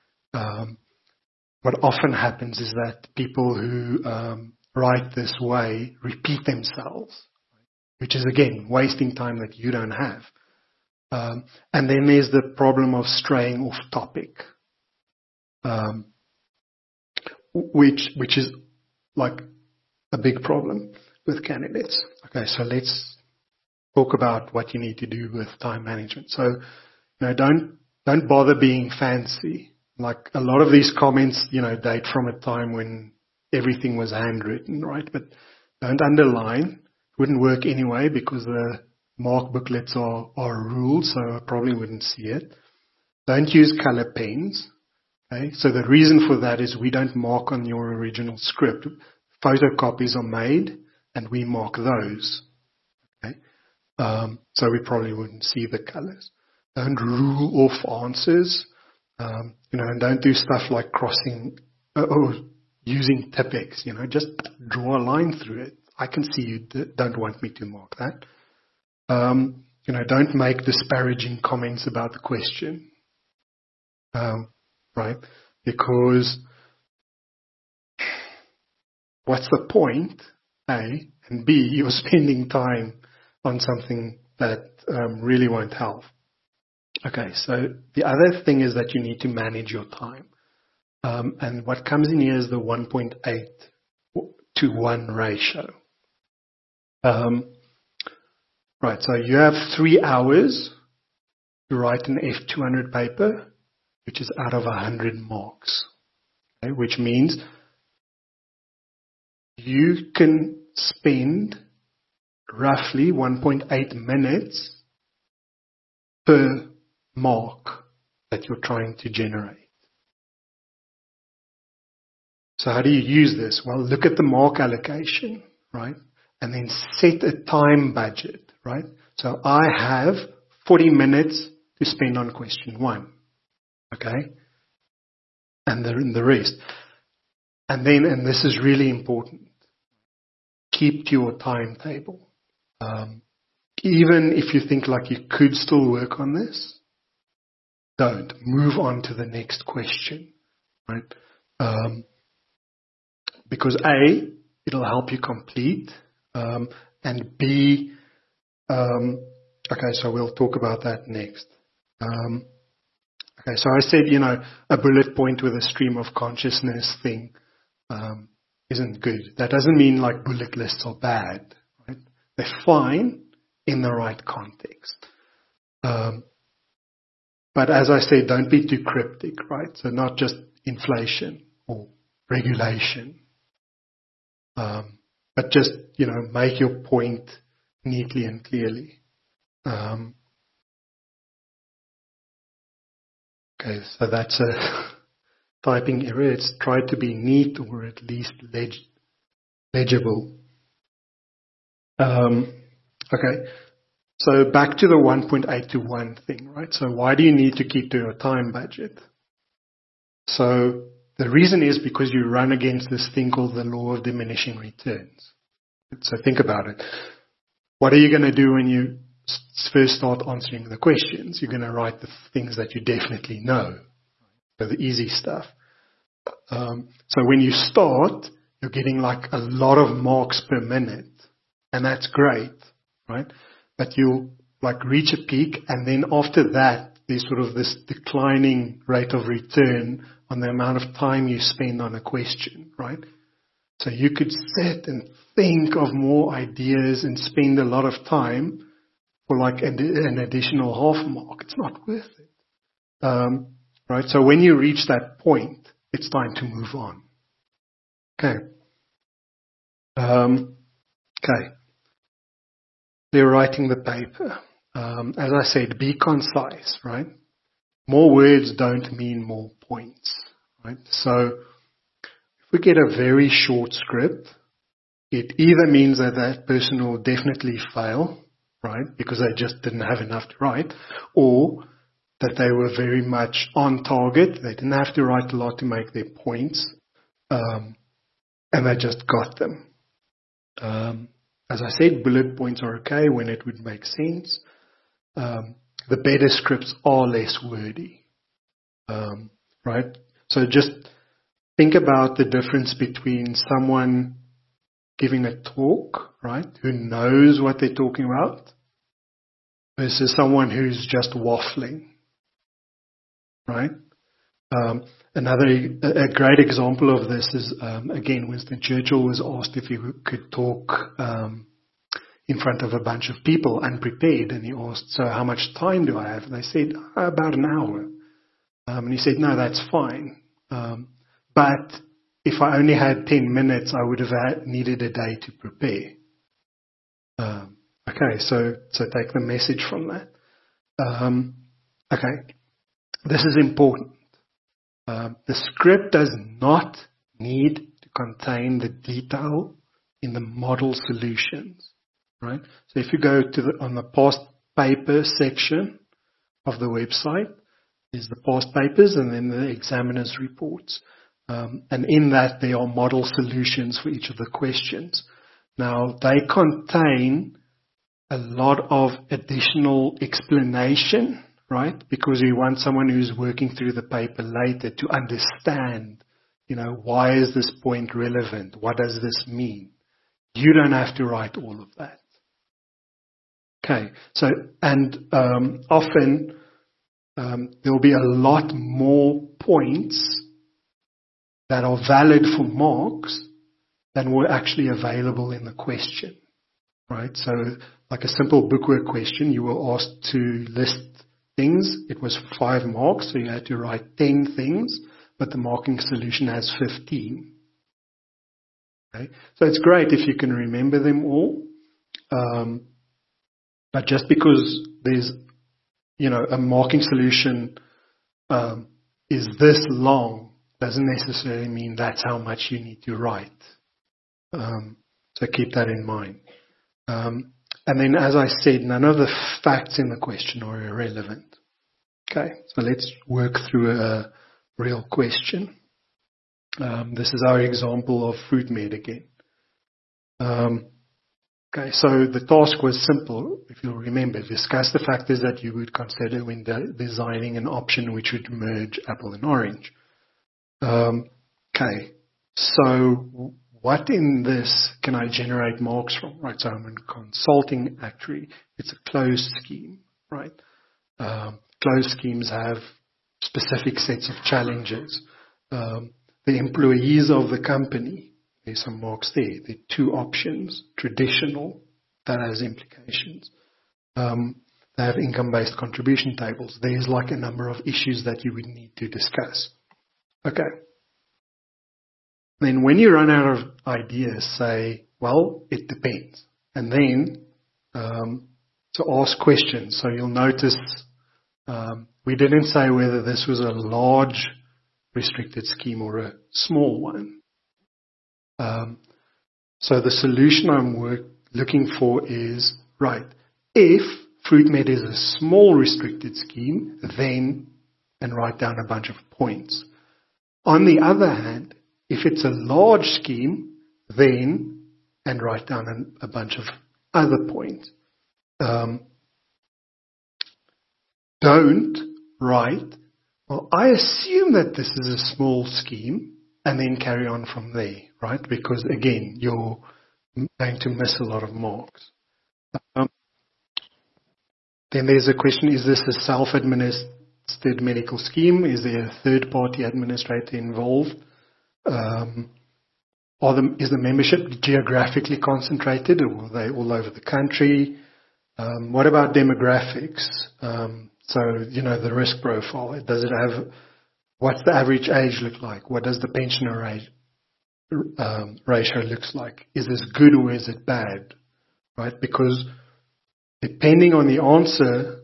What often happens is that people who write this way repeat themselves, which is, again, wasting time that you don't have. And then there's the problem of straying off topic, which is like a big problem with candidates. Okay, so let's talk about what you need to do with time management. So, don't bother being fancy. Like a lot of these comments, date from a time when everything was handwritten, right? But don't underline. It wouldn't work anyway because the mark booklets are ruled, so I probably wouldn't see it. Don't use color pens. Okay? So the reason for that is we don't mark on your original script. Photocopies are made and we mark those. Okay? So we probably wouldn't see the colors. Don't rule off answers. And don't do stuff like crossing or using Tipex. Just draw a line through it. I can see you don't want me to mark that. Don't make disparaging comments about the question. Right? Because what's the point? A, and B, you're spending time on something that really won't help. Okay, so the other thing is that you need to manage your time. And what comes in here is the 1.8 to 1 ratio. Right, so you have 3 hours to write an F200 paper, which is out of 100 marks. Okay, which means you can spend roughly 1.8 minutes per mark that you're trying to generate. So how do you use this? Well, look at the mark allocation, right? And then set a time budget, right? So I have 40 minutes to spend on question 1, okay? And the rest. And then, and this is really important, keep to your timetable. Even if you think like you could still work on this, don't. Move on to the next question, right? Because A, it'll help you complete, and B, okay, so we'll talk about that next. Okay, so I said, a bullet point with a stream of consciousness thing isn't good. That doesn't mean like bullet lists are bad, right? They're fine in the right context. But as I said, don't be too cryptic, right? So not just inflation or regulation, but just, make your point neatly and clearly. Okay, so that's a typing error. It's tried to be neat or at least legible. Okay, so back to the 1.8 to 1 thing, right? So why do you need to keep to your time budget? So the reason is because you run against this thing called the law of diminishing returns. So think about it. What are you going to do when you first start answering the questions? You're going to write the things that you definitely know, so the easy stuff. So when you start, you're getting like a lot of marks per minute, and that's great, right? But you'll like reach a peak, and then after that, there's sort of this declining rate of return on the amount of time you spend on a question, right? So you could sit and think of more ideas and spend a lot of time for like an additional half mark. It's not worth it. Right? So when you reach that point, it's time to move on. Okay. Okay. They're writing the paper. As I said, be concise, right? More words don't mean more points, right? So if we get a very short script, it either means that that person will definitely fail, right? Because they just didn't have enough to write, or that they were very much on target. They didn't have to write a lot to make their points, and they just got them. As I said, bullet points are okay when it would make sense. The better scripts are less wordy, right? So just think about the difference between someone giving a talk, right, who knows what they're talking about, versus someone who's just waffling, right? A great example of this is, again, Winston Churchill was asked if he could talk in front of a bunch of people unprepared, and he asked, so how much time do I have? And they said, about an hour. And he said, no, that's fine. But if I only had 10 minutes, I would have needed a day to prepare. Okay, so take the message from that. Okay, this is important. The script does not need to contain the detail in the model solutions, right? So if you go to on the past paper section of the website, there's the past papers and then the examiner's reports. And in that, there are model solutions for each of the questions. Now, they contain a lot of additional explanation, right? Because we want someone who's working through the paper later to understand, why is this point relevant? What does this mean? You don't have to write all of that. Okay, so, and often there'll be a lot more points that are valid for marks than were actually available in the question, right? So like a simple bookwork question, you were asked to list things. It was 5 marks, so you had to write 10 things, but the marking solution has 15. Okay? So it's great if you can remember them all, but just because there's, a marking solution is this long, doesn't necessarily mean that's how much you need to write. So keep that in mind. And then, as I said, none of the facts in the question are irrelevant. Okay, so let's work through a real question. This is our example of FruitMed again. Okay, so the task was simple, if you'll remember. Discuss the factors that you would consider when designing an option which would merge apple and orange. Okay, so what in this can I generate marks from? Right, so I'm a consulting actuary. It's a closed scheme, right? Closed schemes have specific sets of challenges. The employees of the company, there's some marks there. There are 2 options. Traditional, that has implications. they have income-based contribution tables. There's like a number of issues that you would need to discuss. Okay. Then when you run out of ideas, say, well, it depends. And then to ask questions. So you'll notice we didn't say whether this was a large restricted scheme or a small one. So the solution I'm looking for is, right, if FruitMed is a small restricted scheme, then, and write down a bunch of points. On the other hand, if it's a large scheme, then, and write down a bunch of other points. Don't write, well, I assume that this is a small scheme, and then carry on from there, right? Because again, you're going to miss a lot of marks. Then there's a question, is this a self-administered medical scheme? Is there a third-party administrator involved? Is the membership geographically concentrated, or are they all over the country? What about demographics? So, the risk profile. Does it have, what's the average age look like? What does the pensioner age ratio looks like? Is this good or is it bad? Right? Because depending on the answer,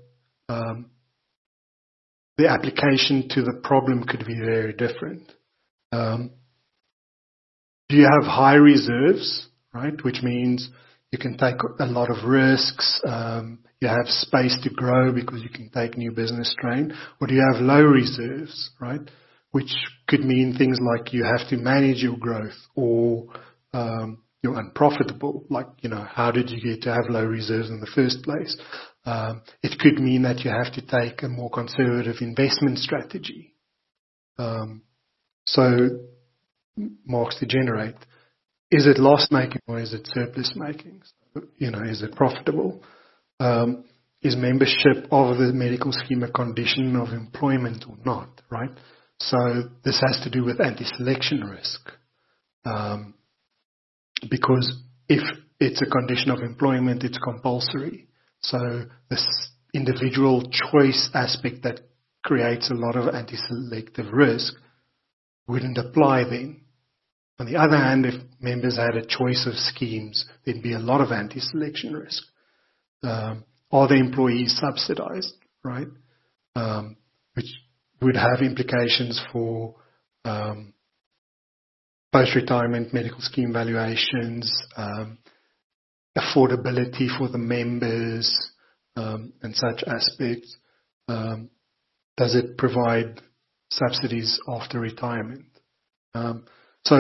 the application to the problem could be very different. Do you have high reserves, right? Which means you can take a lot of risks. You have space to grow because you can take new business strain. Or do you have low reserves, right? Which could mean things like you have to manage your growth, or you're unprofitable. Like, how did you get to have low reserves in the first place? It could mean that you have to take a more conservative investment strategy. So marks to generate. Is it loss-making or is it surplus-making? Is it profitable? Is membership of the medical scheme a condition of employment or not, right? So this has to do with anti-selection risk. Because if it's a condition of employment, it's compulsory. So this individual choice aspect that creates a lot of anti-selective risk wouldn't apply then. On the other hand, if members had a choice of schemes, there'd be a lot of anti-selection risk. Are the employees subsidized, right? Which would have implications for post-retirement medical scheme valuations, affordability for the members, and such aspects. Does it provide subsidies after retirement? So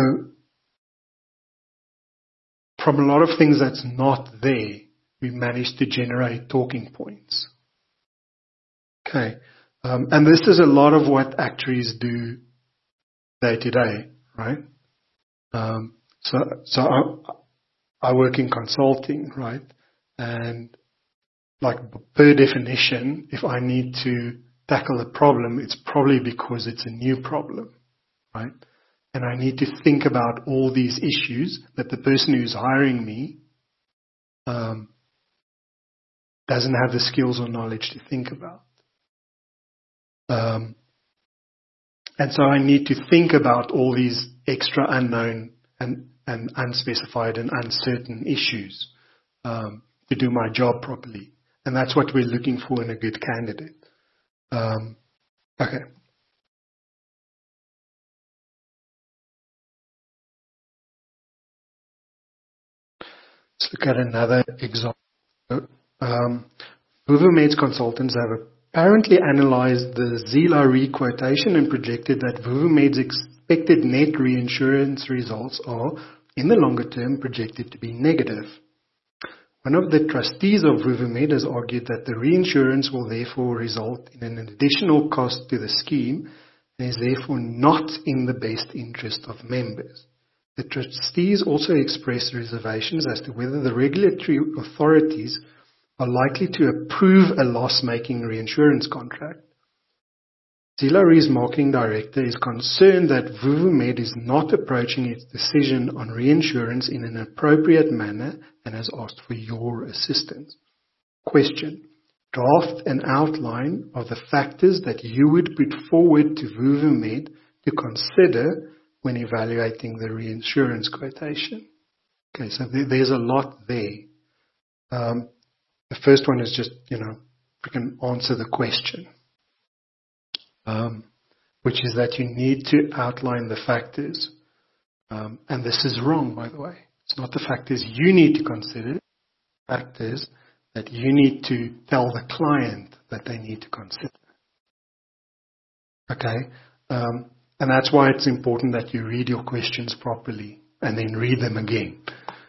from a lot of things that's not there, we managed to generate talking points. Okay. And this is a lot of what actuaries do day to day, right? So I work in consulting, right? And like per definition, if I need to tackle a problem, it's probably because it's a new problem, right? And I need to think about all these issues that the person who's hiring me doesn't have the skills or knowledge to think about. And so I need to think about all these extra unknown and unspecified and uncertain issues to do my job properly. And that's what we're looking for in a good candidate. Okay. Let's look at another example. VuvaMed's consultants have apparently analyzed the Zila re-quotation and projected that VuvaMed's expected net reinsurance results are, in the longer term, projected to be negative. One of the trustees of VuvaMed has argued that the reinsurance will therefore result in an additional cost to the scheme and is therefore not in the best interest of members. The trustees also expressed reservations as to whether the regulatory authorities are likely to approve a loss-making reinsurance contract. Zila Re's marketing director is concerned that VuvaMed is not approaching its decision on reinsurance in an appropriate manner and has asked for your assistance. Question: Draft an outline of the factors that you would put forward to Vuvamed to consider when evaluating the reinsurance quotation. Okay, so there's a lot there. The first one is just, we can answer the question, which is that you need to outline the factors. And this is wrong, by the way. It's not the factors you need to consider, factors that you need to tell the client that they need to consider. Okay? And that's why it's important that you read your questions properly and then read them again.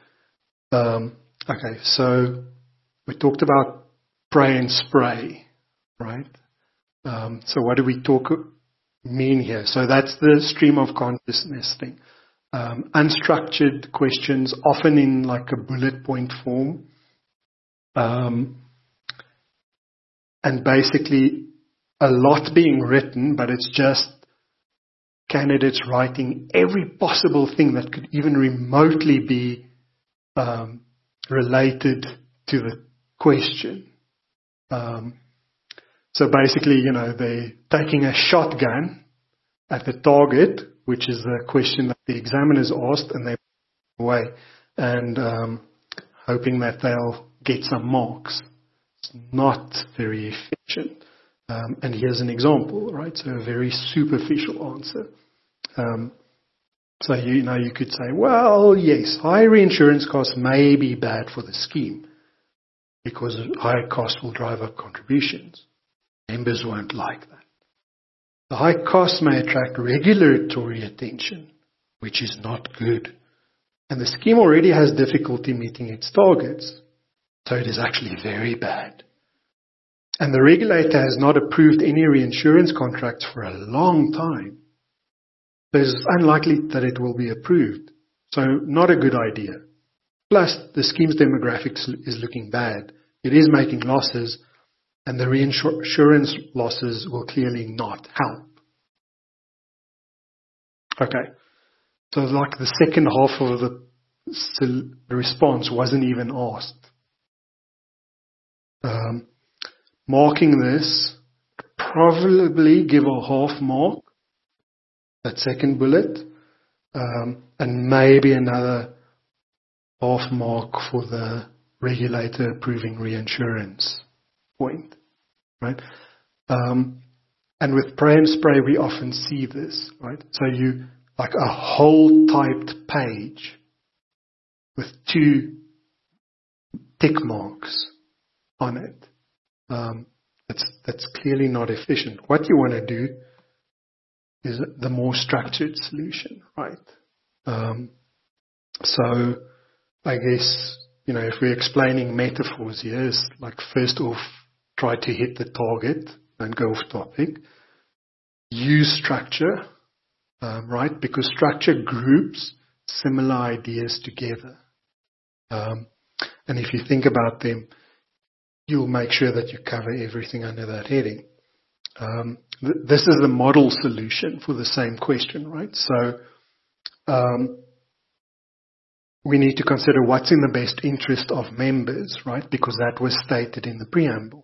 Okay, so we talked about pray and spray, right? So what do we mean here? So that's the stream of consciousness thing. Unstructured questions, often in like a bullet point form. And basically a lot being written, but it's just candidates writing every possible thing that could even remotely be related to the question. So basically, they're taking a shotgun at the target, which is the question that the examiners asked, and they away and hoping that they'll get some marks. It's not very efficient. And here's an example, right? So a very superficial answer. So you could say, well, yes, high reinsurance costs may be bad for the scheme because high costs will drive up contributions. Members won't like that. The high costs may attract regulatory attention, which is not good. And the scheme already has difficulty meeting its targets. So it is actually very bad. And the regulator has not approved any reinsurance contracts for a long time. So it's unlikely that it will be approved. So not a good idea. Plus, the scheme's demographics is looking bad. It is making losses, and the reinsurance losses will clearly not help. Okay. So like the second half of the response wasn't even asked. Marking this, probably give a half mark, that second bullet, and maybe another half mark for the regulator approving reinsurance point, right? And with pray and spray, we often see this, right? So you, like a whole typed page with 2 tick marks on it. That's clearly not efficient. What you want to do is the more structured solution, right? So I guess, if we're explaining metaphors here, is like first off, try to hit the target, don't go off topic. Use structure, right? Because structure groups similar ideas together. And if you think about them, you'll make sure that you cover everything under that heading. This is the model solution for the same question, right? So we need to consider what's in the best interest of members, right? Because that was stated in the preamble.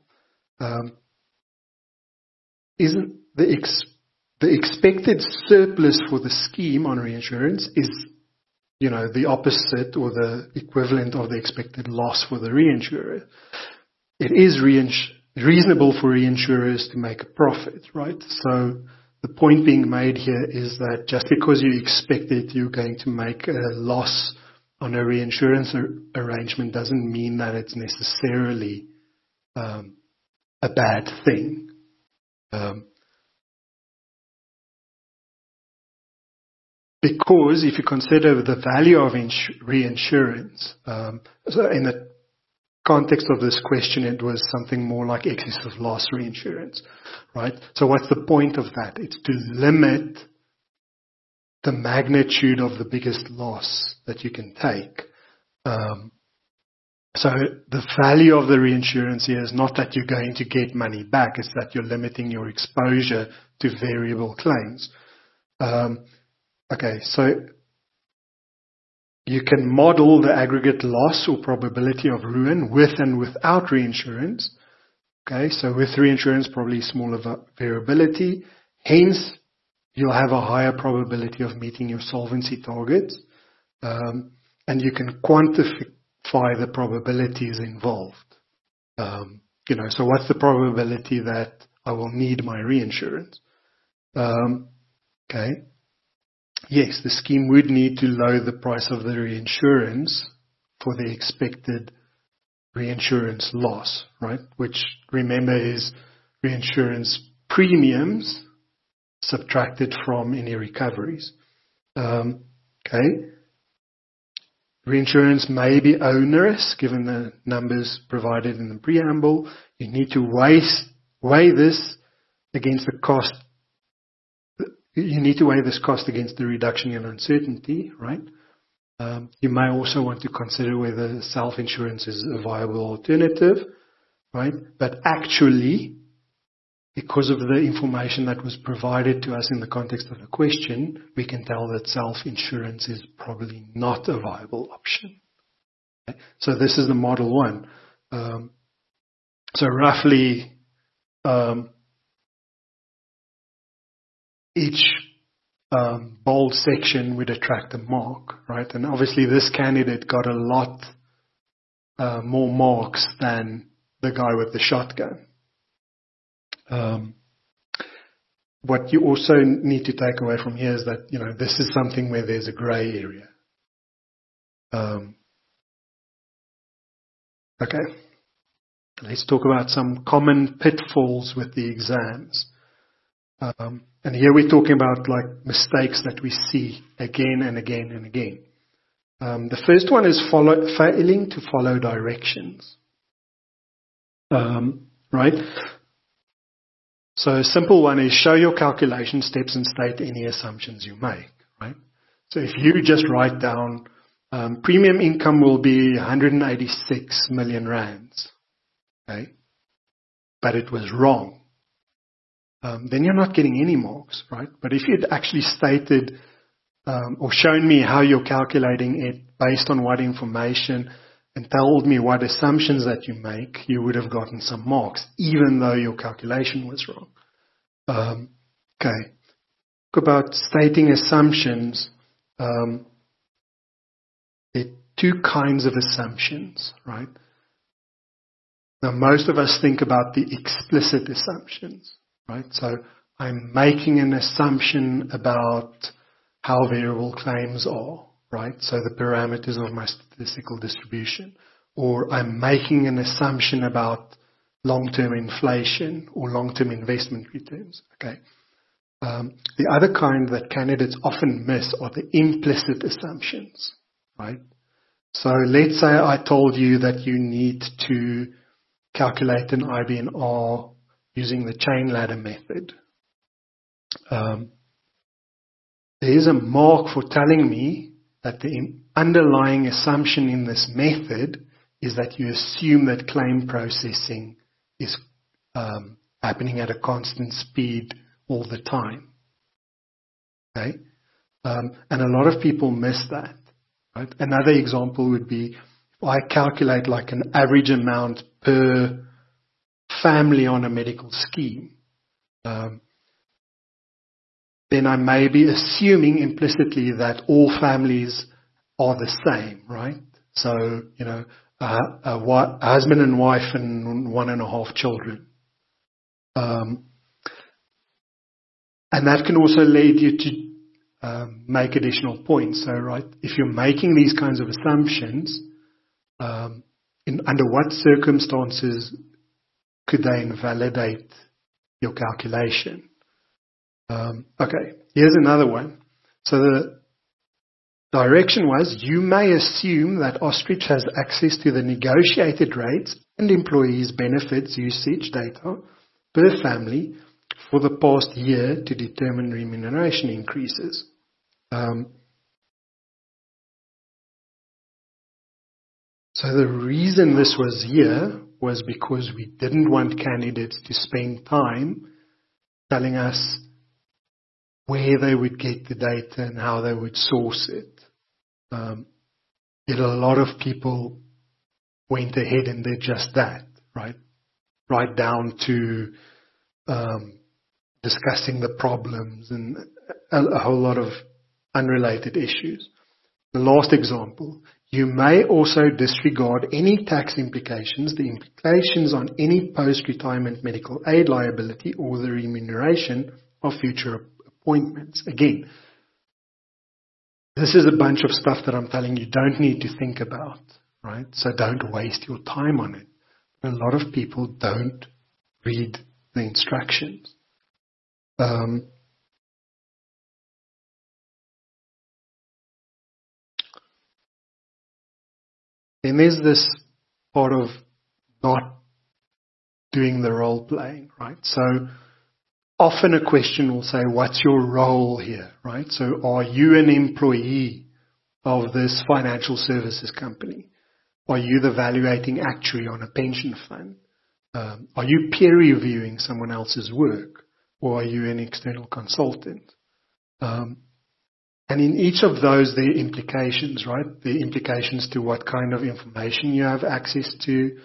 Isn't the expected surplus for the scheme on reinsurance is, the opposite or the equivalent of the expected loss for the reinsurer. It is reasonable for reinsurers to make a profit, right? So the point being made here is that just because you expect it, you're going to make a loss on a reinsurance arrangement doesn't mean that it's necessarily a bad thing. Because if you consider the value of reinsurance, so in the context of this question, it was something more like excess of loss reinsurance, right? So what's the point of that? It's to limit the magnitude of the biggest loss that you can take. So the value of the reinsurance here is not that you're going to get money back, it's that you're limiting your exposure to variable claims. Okay, so you can model the aggregate loss or probability of ruin with and without reinsurance. Okay, so with reinsurance, probably smaller variability. Hence, you'll have a higher probability of meeting your solvency targets, and you can quantify the probabilities involved. So what's the probability that I will need my reinsurance? Okay. Yes, the scheme would need to lower the price of the reinsurance for the expected reinsurance loss, right? Which, remember, is reinsurance premiums subtracted from any recoveries. Okay. Reinsurance may be onerous given the numbers provided in the preamble. You need to weigh this against the cost. You need to weigh this cost against the reduction in uncertainty, right? You may also want to consider whether self-insurance is a viable alternative, right? But actually, because of the information that was provided to us in the context of the question, we can tell that self-insurance is probably not a viable option. Okay? So this is the model one. So roughly, each bold section would attract a mark, right? And obviously this candidate got a lot more marks than the guy with the shotgun. What you also need to take away from here is that, this is something where there's a grey area. Okay. Let's talk about some common pitfalls with the exams. And here we're talking about like mistakes that we see again and again and again. The first one is failing to follow directions. Right? So a simple one is show your calculation steps and state any assumptions you make, right? So if you just write down premium income will be 186 million rands, okay? But it was wrong. Then you're not getting any marks, right? But if you'd actually stated or shown me how you're calculating it based on what information and told me what assumptions that you make, you would have gotten some marks, even though your calculation was wrong. Okay. Talk about stating assumptions. There are two kinds of assumptions, right? Now, most of us think about the explicit assumptions, right? So I'm making an assumption about how variable claims are, right? So the parameters of my statistical distribution. Or I'm making an assumption about long-term inflation or long-term investment returns, okay? The other kind that candidates often miss are the implicit assumptions, right? So let's say I told you that you need to calculate an IBNR using the chain ladder method. There is a mark for telling me that the underlying assumption in this method is that you assume that claim processing is happening at a constant speed all the time. Okay? And a lot of people miss that. Right? Another example would be if I calculate like an average amount per family on a medical scheme, then I may be assuming implicitly that all families are the same, right? So, a husband and wife and 1.5 children. And that can also lead you to make additional points. So, right, if you're making these kinds of assumptions, under what circumstances could they invalidate your calculation? Okay, here's another one. So the direction was, you may assume that Ostrich has access to the negotiated rates and employees' benefits usage data per family for the past year to determine remuneration increases. So the reason this was here was because we didn't want candidates to spend time telling us where they would get the data and how they would source it. Yet a lot of people went ahead and did just that, right? right down to discussing the problems and a whole lot of unrelated issues. The last example, you may also disregard any tax implications, the implications on any post-retirement medical aid liability or the remuneration of future appointments. Again, this is a bunch of stuff that I'm telling you don't need to think about, right? So don't waste your time on it. A lot of people don't read the instructions. Then there's this part of not doing the role playing, right? So often a question will say, what's your role here, right? So are you an employee of this financial services company? Are you the valuating actuary on a pension fund? Are you peer reviewing someone else's work? Or are you an external consultant? And in each of those, there are implications, right? There are implications to what kind of information you have access to,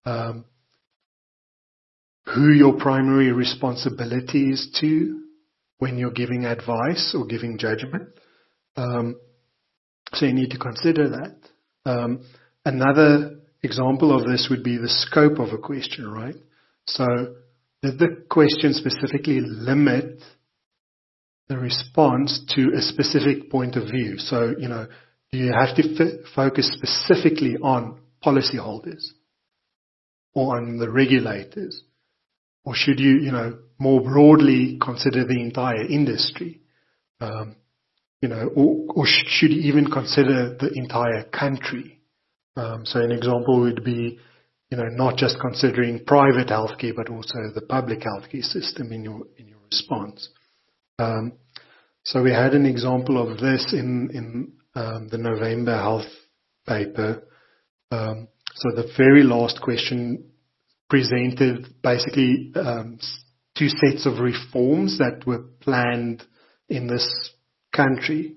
who your primary responsibility is to when you're giving advice or giving judgment. So you need to consider that. Another example of this would be the scope of a question, right? So did the question specifically limit the response to a specific point of view? So, do you have to focus specifically on policyholders or on the regulators? Or should you, more broadly consider the entire industry? Or should you even consider the entire country? So an example would be, not just considering private healthcare, but also the public healthcare system in your response. So we had an example of this in the November health paper. So the very last question presented basically 2 sets of reforms that were planned in this country.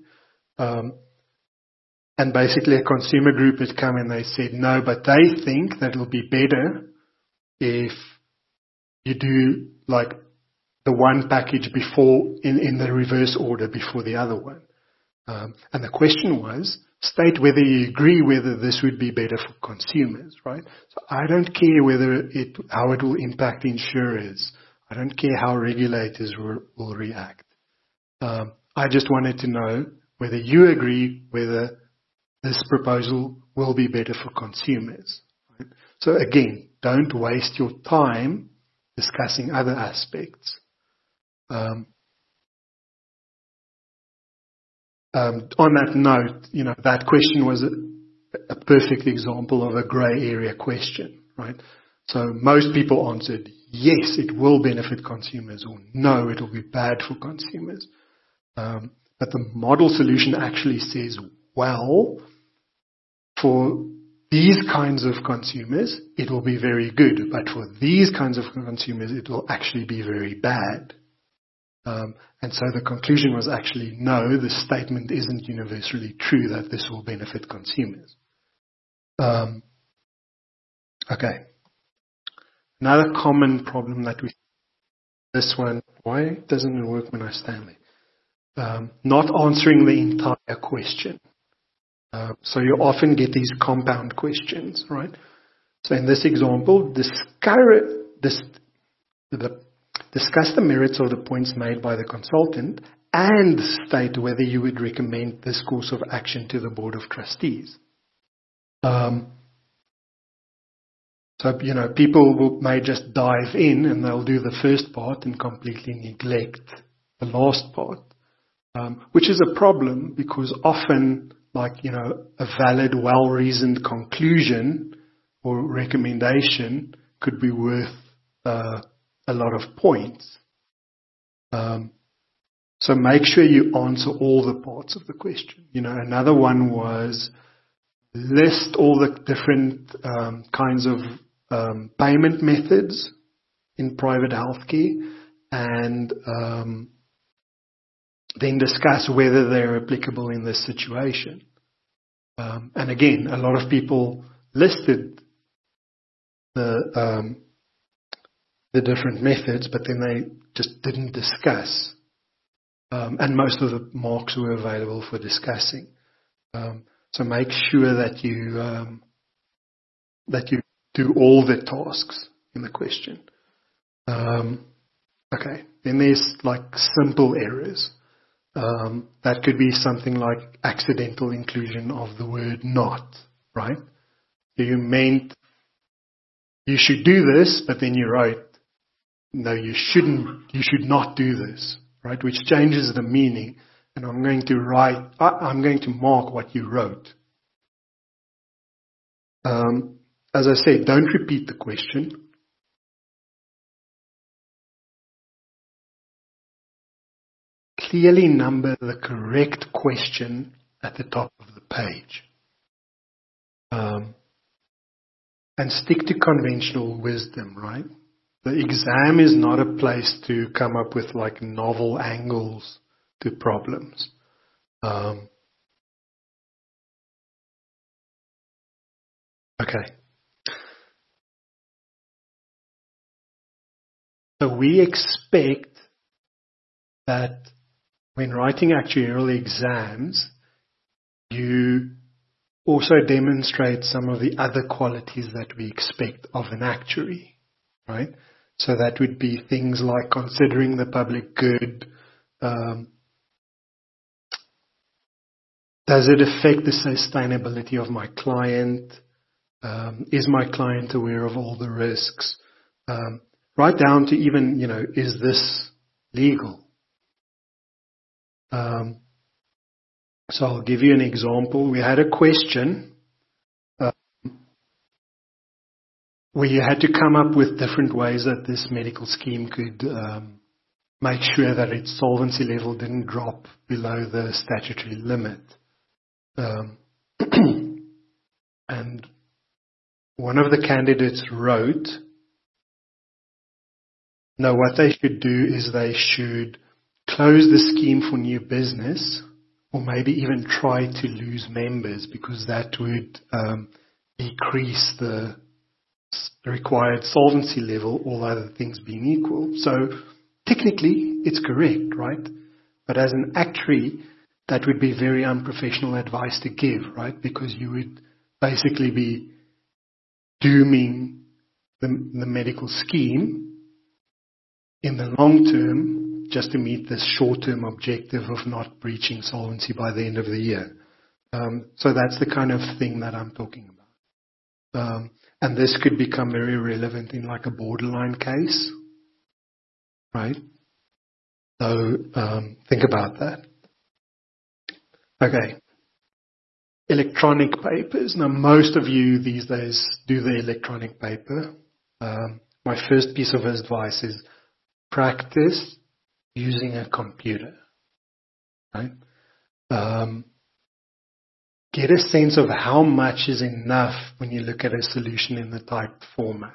And basically a consumer group had come and they said no, but they think that it'll be better if you do like the one package before in the reverse order before the other one. And the question was, state whether you agree whether this would be better for consumers, right? So I don't care how it will impact insurers. I don't care how regulators will react. I just wanted to know whether you agree whether this proposal will be better for consumers. Right? So again, don't waste your time discussing other aspects. On that note, that question was a perfect example of a grey area question, right? So most people answered, yes, it will benefit consumers, or no, it will be bad for consumers. But the model solution actually says, well, for these kinds of consumers, it will be very good, but for these kinds of consumers, it will actually be very bad. And so the conclusion was actually, no, the statement isn't universally true that this will benefit consumers. Okay. Another common problem that we see, this one, why doesn't it work when I stand there? Not answering the entire question. So you often get these compound questions, right? So in this example, discuss the merits of the points made by the consultant and state whether you would recommend this course of action to the Board of Trustees. So, people may just dive in and they'll do the first part and completely neglect the last part, which is a problem because often, a valid, well-reasoned conclusion or recommendation could be worth a lot of points. So make sure you answer all the parts of the question. Another one was list all the different kinds of payment methods in private healthcare and then discuss whether they're applicable in this situation. And again, a lot of people listed the the different methods, but then they just didn't discuss. And most of the marks were available for discussing. So make sure that you do all the tasks in the question. Okay, then there's like simple errors. That could be something like accidental inclusion of the word not, right? You meant you should do this, but then you wrote, no, you shouldn't, you should not do this, right? Which changes the meaning. And I'm going to mark what you wrote. As I said, don't repeat the question. Clearly number the correct question at the top of the page. And stick to conventional wisdom, right? The exam is not a place to come up with like novel angles to problems. Okay. So we expect that when writing actuarial exams, you also demonstrate some of the other qualities that we expect of an actuary, right? So that would be things like considering the public good. Does it affect the sustainability of my client? Is my client aware of all the risks? Right down to even, is this legal? So I'll give you an example. We had a question where you had to come up with different ways that this medical scheme could make sure that its solvency level didn't drop below the statutory limit. And one of the candidates wrote, no, what they should do is they should close the scheme for new business, or maybe even try to lose members, because that would decrease the required solvency level, all other things being equal. So technically it's correct, right? But as an actuary, that would be very unprofessional advice to give, right? Because you would basically be dooming the medical scheme in the long term just to meet this short-term objective of not breaching solvency by the end of the year. So that's the kind of thing that I'm talking about. And this could become very relevant in like a borderline case, right? So think about that. Okay. Electronic papers. Now, most of you these days do the electronic paper. My first piece of advice is practice using a computer, right? Get a sense of how much is enough when you look at a solution in the typed format.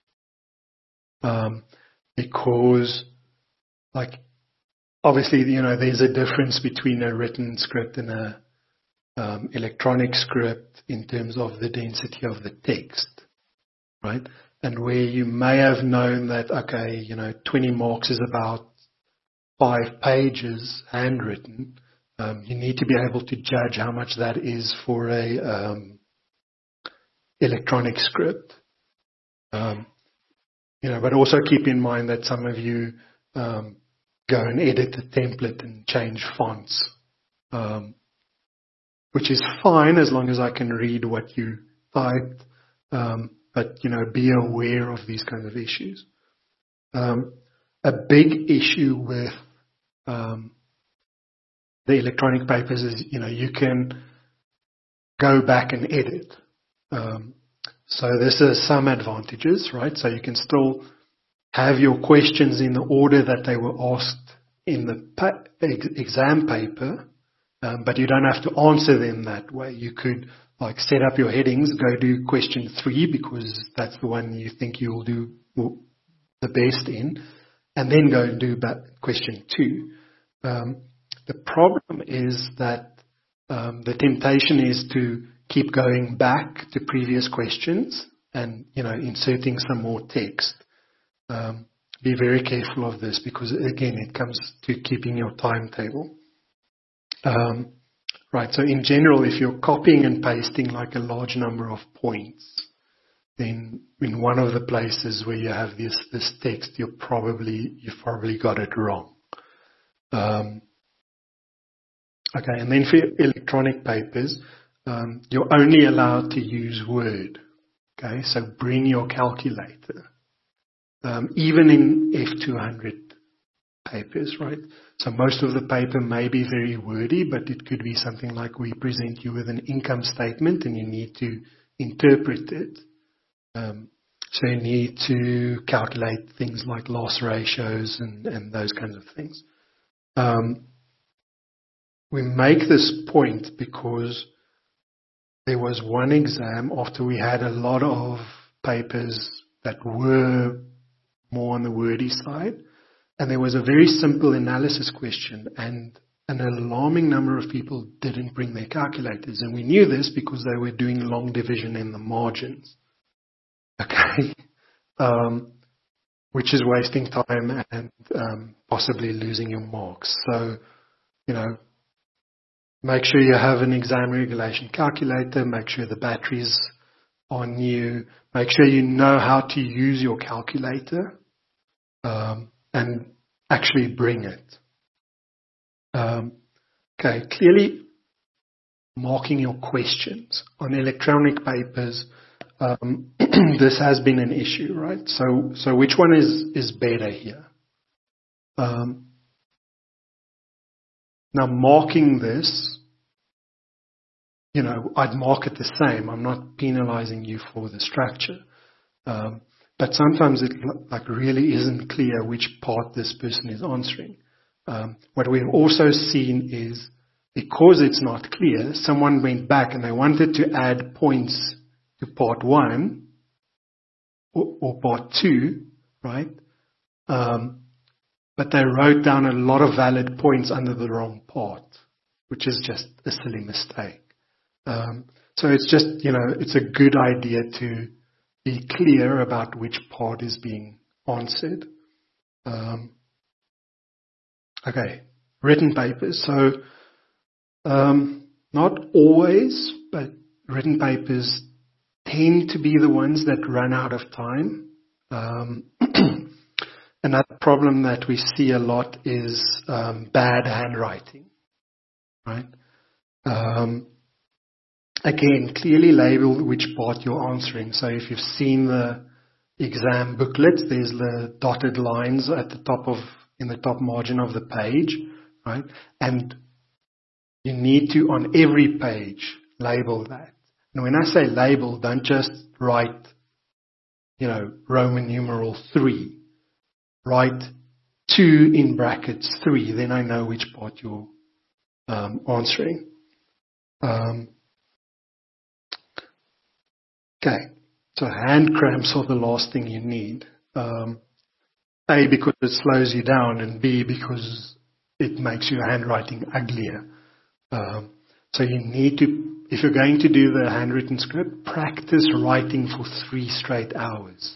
Because, like, obviously, there's a difference between a written script and a electronic script in terms of the density of the text, right? And where you may have known that, okay, 20 marks is about 5 pages handwritten, you need to be able to judge how much that is for a electronic script. But also keep in mind that some of you go and edit the template and change fonts, which is fine as long as I can read what you typed. But be aware of these kinds of issues. A big issue with the electronic papers is, you can go back and edit. So this has some advantages, right? So you can still have your questions in the order that they were asked in the exam paper, but you don't have to answer them that way. You could set up your headings, go do question 3 because that's the one you think you'll do the best in, and then go and do question 2. The problem is that the temptation is to keep going back to previous questions and inserting some more text. Be very careful of this because, again, it comes to keeping your timetable. Right, so in general, if you're copying and pasting like a large number of points, then in one of the places where you have this text, you've probably got it wrong. Okay, and then for electronic papers, you're only allowed to use Word. Okay, so bring your calculator. Even in F200 papers, right? So most of the paper may be very wordy, but it could be something like we present you with an income statement and you need to interpret it. So you need to calculate things like loss ratios and those kinds of things. We make this point because there was one exam after we had a lot of papers that were more on the wordy side, and there was a very simple analysis question, and an alarming number of people didn't bring their calculators, and we knew this because they were doing long division in the margins. Okay, which is wasting time and possibly losing your marks. So, make sure you have an exam regulation calculator. Make sure the batteries are new. Make sure you know how to use your calculator, and actually bring it. Okay, clearly marking your questions on electronic papers. This has been an issue, right? So which one is better here? Now marking this, I'd mark it the same. I'm not penalizing you for the structure. But sometimes it really isn't clear which part this person is answering. What we've also seen is, because it's not clear, someone went back and they wanted to add points to part 1 or part 2, right? But they wrote down a lot of valid points under the wrong part, which is just a silly mistake. So it's just, it's a good idea to be clear about which part is being answered. Okay, written papers. So not always, but written papers tend to be the ones that run out of time. Another problem that we see a lot is bad handwriting, right? Again, clearly label which part you're answering. So if you've seen the exam booklet, there's the dotted lines at the top in the top margin of the page, right? And you need to, on every page, label that. And when I say label, don't just write, Roman numeral 3. Write 2 in brackets 3, then I know which part you're answering. Okay, so hand cramps are the last thing you need. A, because it slows you down, and B, because it makes your handwriting uglier. So you need to, if you're going to do the handwritten script, practice writing for 3 straight hours.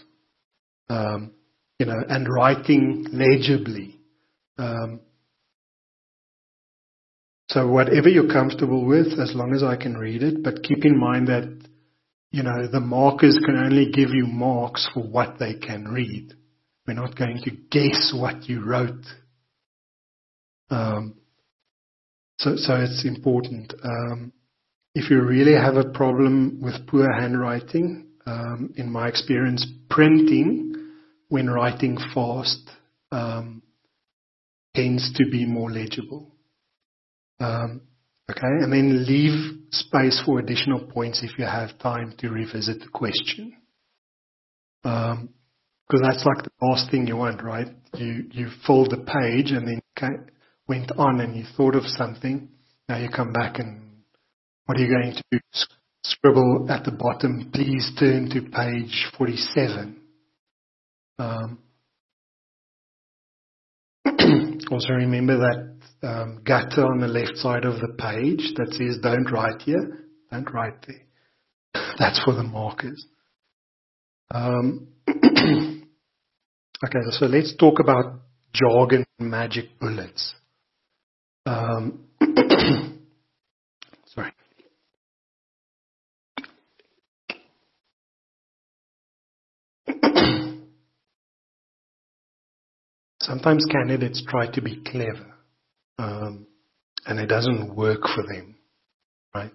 And writing legibly. So whatever you're comfortable with, as long as I can read it, but keep in mind that, the markers can only give you marks for what they can read. We're not going to guess what you wrote. So it's important. If you really have a problem with poor handwriting, in my experience, printing when writing fast tends to be more legible. Okay, and then leave space for additional points if you have time to revisit the question. Because that's like the last thing you want, right? You filled the page and then went on and you thought of something. Now you come back and what are you going to do? Scribble at the bottom, please turn to page 47. Also remember that gutter on the left side of the page that says don't write here. Don't write there. That's for the markers. Okay, so let's talk about jargon magic bullets. Sorry. Sometimes candidates try to be clever, and it doesn't work for them, right?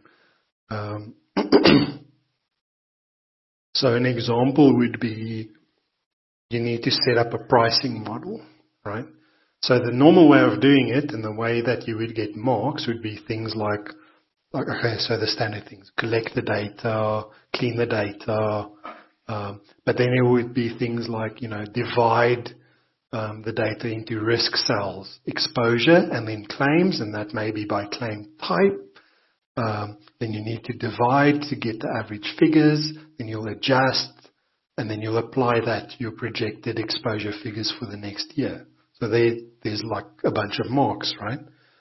So an example would be you need to set up a pricing model, right? So the normal way of doing it and the way that you would get marks would be things like okay, so the standard things, collect the data, clean the data, but then it would be things like, divide the data into risk cells, exposure, and then claims, and that may be by claim type. Then you need to divide to get the average figures, then you'll adjust, and then you'll apply that to your projected exposure figures for the next year. So there's like a bunch of marks, right?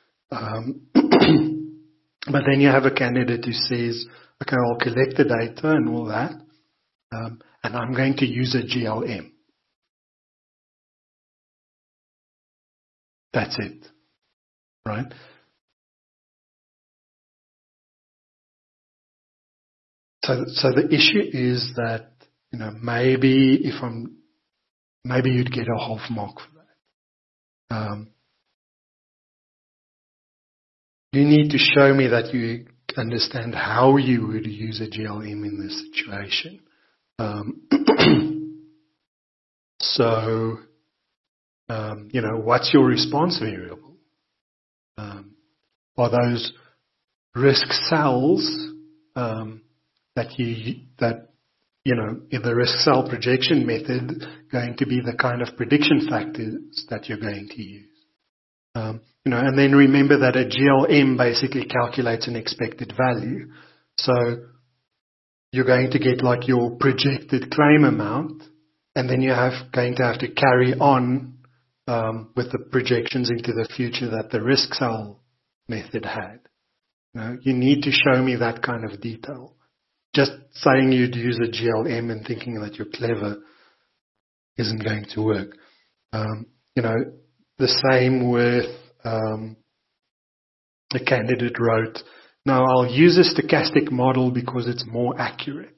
But then you have a candidate who says, okay, I'll collect the data and all that, and I'm going to use a GLM. That's it, right? So the issue is that, maybe you'd get a half mark for that. You need to show me that you understand how you would use a GLM in this situation. So, what's your response variable? Are those risk cells in the risk cell projection method going to be the kind of prediction factors that you're going to use? And then remember that a GLM basically calculates an expected value. So you're going to get like your projected claim amount, and then you're going to have to carry on with the projections into the future that the risk cell method had. You need to show me that kind of detail. Just saying you'd use a GLM and thinking that you're clever isn't going to work. The same with a candidate wrote, now I'll use a stochastic model because it's more accurate.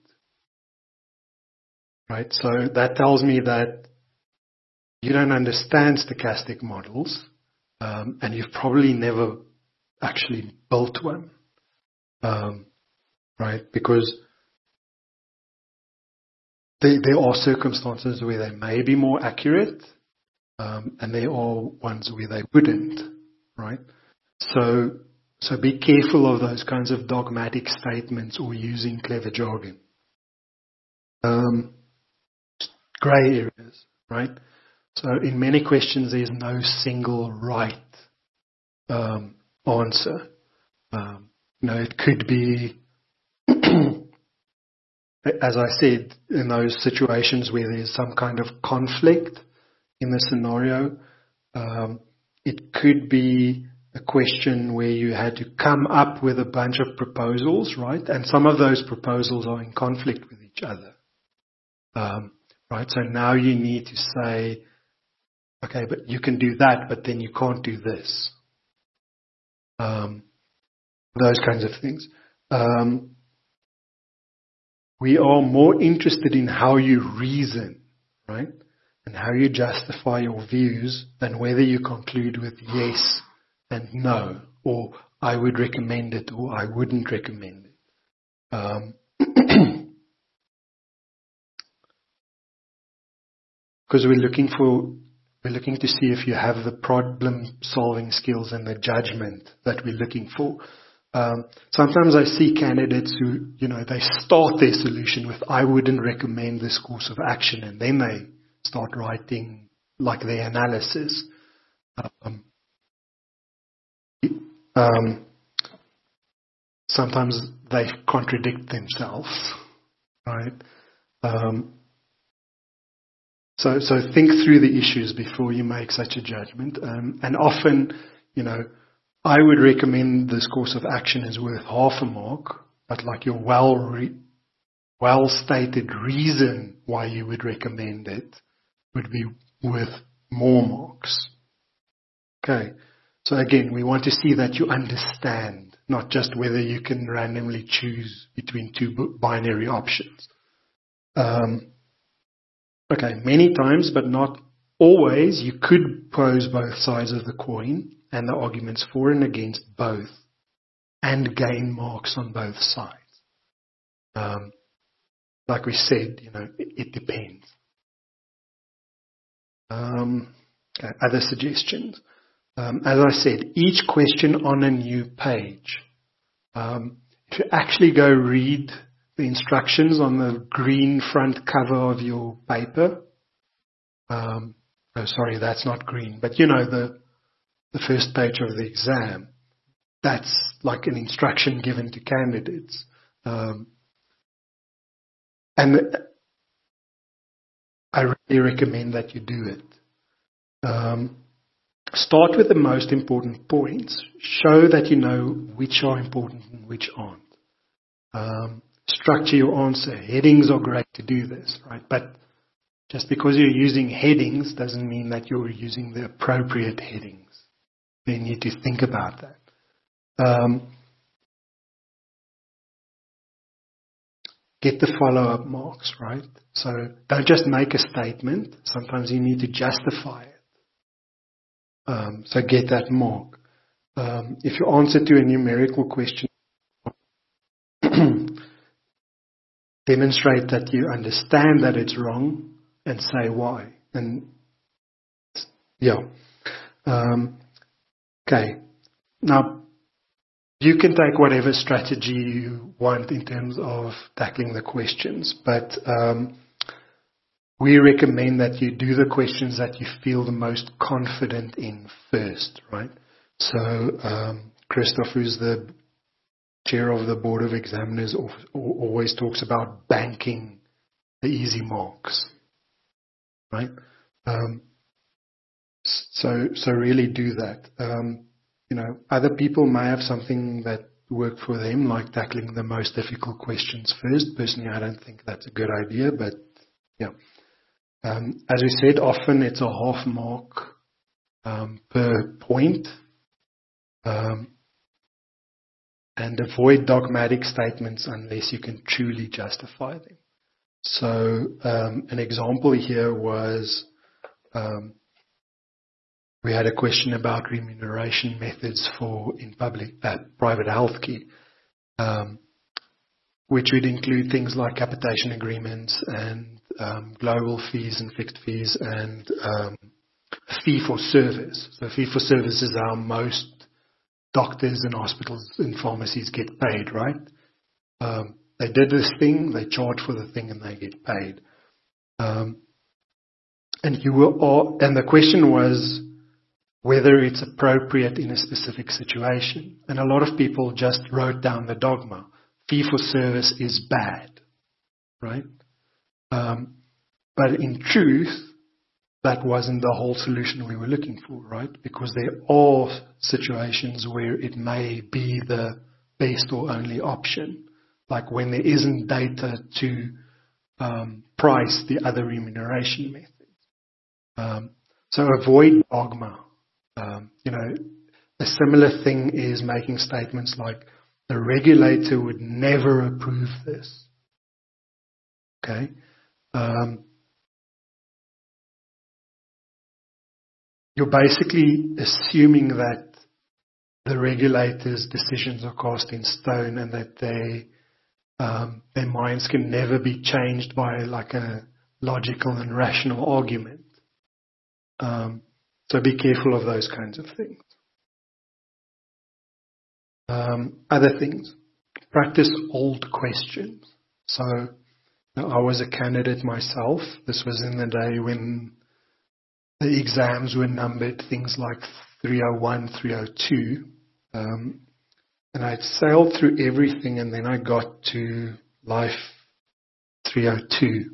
Right? So that tells me that you don't understand stochastic models, and you've probably never actually built one. Right? Because there are circumstances where they may be more accurate, and there are ones where they wouldn't, right? So be careful of those kinds of dogmatic statements or using clever jargon. Gray areas, right? So in many questions, there's no single right answer. It could be, as I said, in those situations where there's some kind of conflict in the scenario, it could be a question where you had to come up with a bunch of proposals, right? And some of those proposals are in conflict with each other. Right? So now you need to say, okay, but you can do that, but then you can't do this. Those kinds of things. We are more interested in how you reason, right? And how you justify your views than whether you conclude with yes and no, or I would recommend it or I wouldn't recommend it. Because we're looking to see if you have the problem solving skills and the judgment that we're looking for. Sometimes I see candidates who, they start their solution with I wouldn't recommend this course of action, and then they start writing like their analysis. Sometimes they contradict themselves, right? So think through the issues before you make such a judgment. And often, I would recommend this course of action is worth half a mark, but like your well-stated reason why you would recommend it would be with more marks. Okay, so again, we want to see that you understand, not just whether you can randomly choose between two binary options. Okay, many times, but not always, you could pose both sides of the coin and the arguments for and against both and gain marks on both sides. Like we said, it depends. Okay, other suggestions. As I said, each question on a new page. If you actually go read the instructions on the green front cover of your paper, oh, sorry, that's not green, but the first page of the exam, that's like an instruction given to candidates. And I really recommend that you do it. Start with the most important points. Show that you know which are important and which aren't. Structure your answer. Headings are great to do this, right? But just because you're using headings doesn't mean that you're using the appropriate headings. You need to think about that. Get the follow-up marks, right? So don't just make a statement. Sometimes you need to justify it. So get that mark. If you answer to a numerical question, demonstrate that you understand that it's wrong and say why. And yeah. Okay. Now, you can take whatever strategy you want in terms of tackling the questions, but we recommend that you do the questions that you feel the most confident in first, right? So Christoph, who's the chair of the Board of Examiners, always talks about banking the easy marks, right? So really do that. Other people may have something that work for them, like tackling the most difficult questions first. Personally, I don't think that's a good idea, but yeah. As we said, often it's a half mark per point. And avoid dogmatic statements unless you can truly justify them. So an example here was we had a question about remuneration methods in private healthcare, which would include things like capitation agreements and global fees and fixed fees and fee for service. So fee for service is how most doctors and hospitals and pharmacies get paid, right? They did this thing, they charge for the thing, and they get paid. And the question was whether it's appropriate in a specific situation. And a lot of people just wrote down the dogma. Fee for service is bad, right? But in truth, that wasn't the whole solution we were looking for, right? Because there are situations where it may be the best or only option, like when there isn't data to price the other remuneration methods. So avoid dogma. A similar thing is making statements like, the regulator would never approve this. Okay? You're basically assuming that the regulator's decisions are cast in stone and that their minds can never be changed by like a logical and rational argument. So be careful of those kinds of things. Other things. Practice old questions. So I was a candidate myself. This was in the day when the exams were numbered, things like 301, 302. And I'd sailed through everything, and then I got to life 302.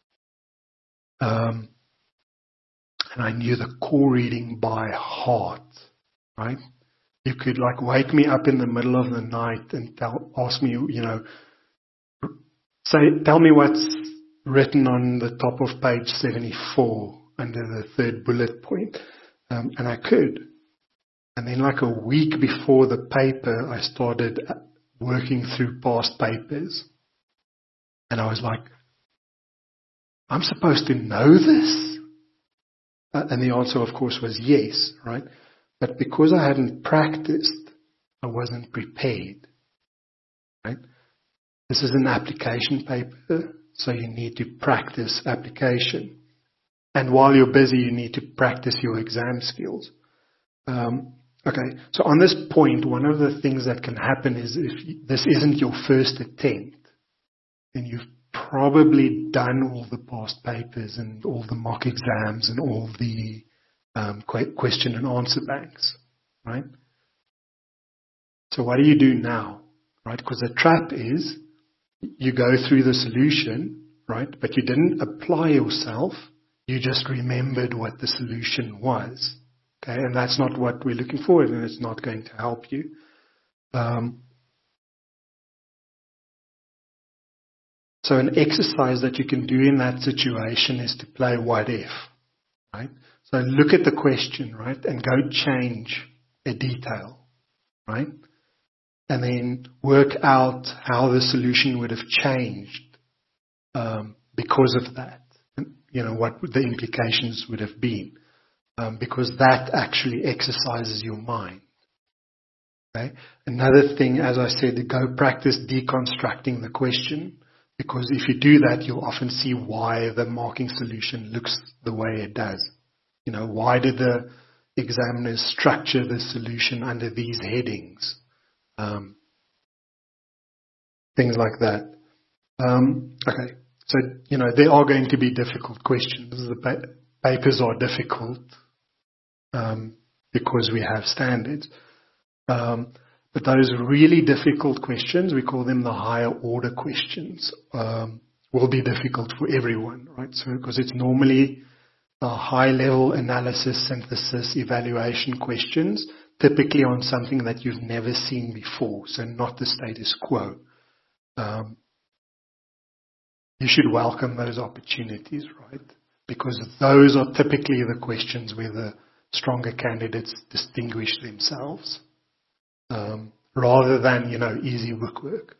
And I knew the core reading by heart, right? You could like wake me up in the middle of the night and ask me, tell me what's written on the top of page 74. under the third bullet point. And I could. And then like a week before the paper, I started working through past papers. And I was like, I'm supposed to know this? And the answer, of course, was yes, right? But because I hadn't practiced, I wasn't prepared, right? This is an application paper, so you need to practice application. And while you're busy, you need to practice your exam skills. Okay, so on this point, one of the things that can happen is if this isn't your first attempt, then you've probably done all the past papers and all the mock exams and all the question and answer banks, right? So what do you do now, right? Because the trap is you go through the solution, right? But you didn't apply yourself. You just remembered what the solution was. Okay, and that's not what we're looking for, and it's not going to help you. So an exercise that you can do in that situation is to play what if, right? So look at the question, right, and go change a detail, right? And then work out how the solution would have changed because of that. You know, what the implications would have been. Because that actually exercises your mind. Okay? Another thing, as I said, go practice deconstructing the question, because if you do that, you'll often see why the marking solution looks the way it does. You know, why did the examiners structure the solution under these headings? Things like that. Okay, so, you know, there are going to be difficult questions. The papers are difficult. Because we have standards. But those really difficult questions, we call them the higher order questions, will be difficult for everyone, right? So, because it's normally the high level analysis, synthesis, evaluation questions, typically on something that you've never seen before, so not the status quo. You should welcome those opportunities, right? Because those are typically the questions where the stronger candidates distinguish themselves, rather than, you know, easy bookwork.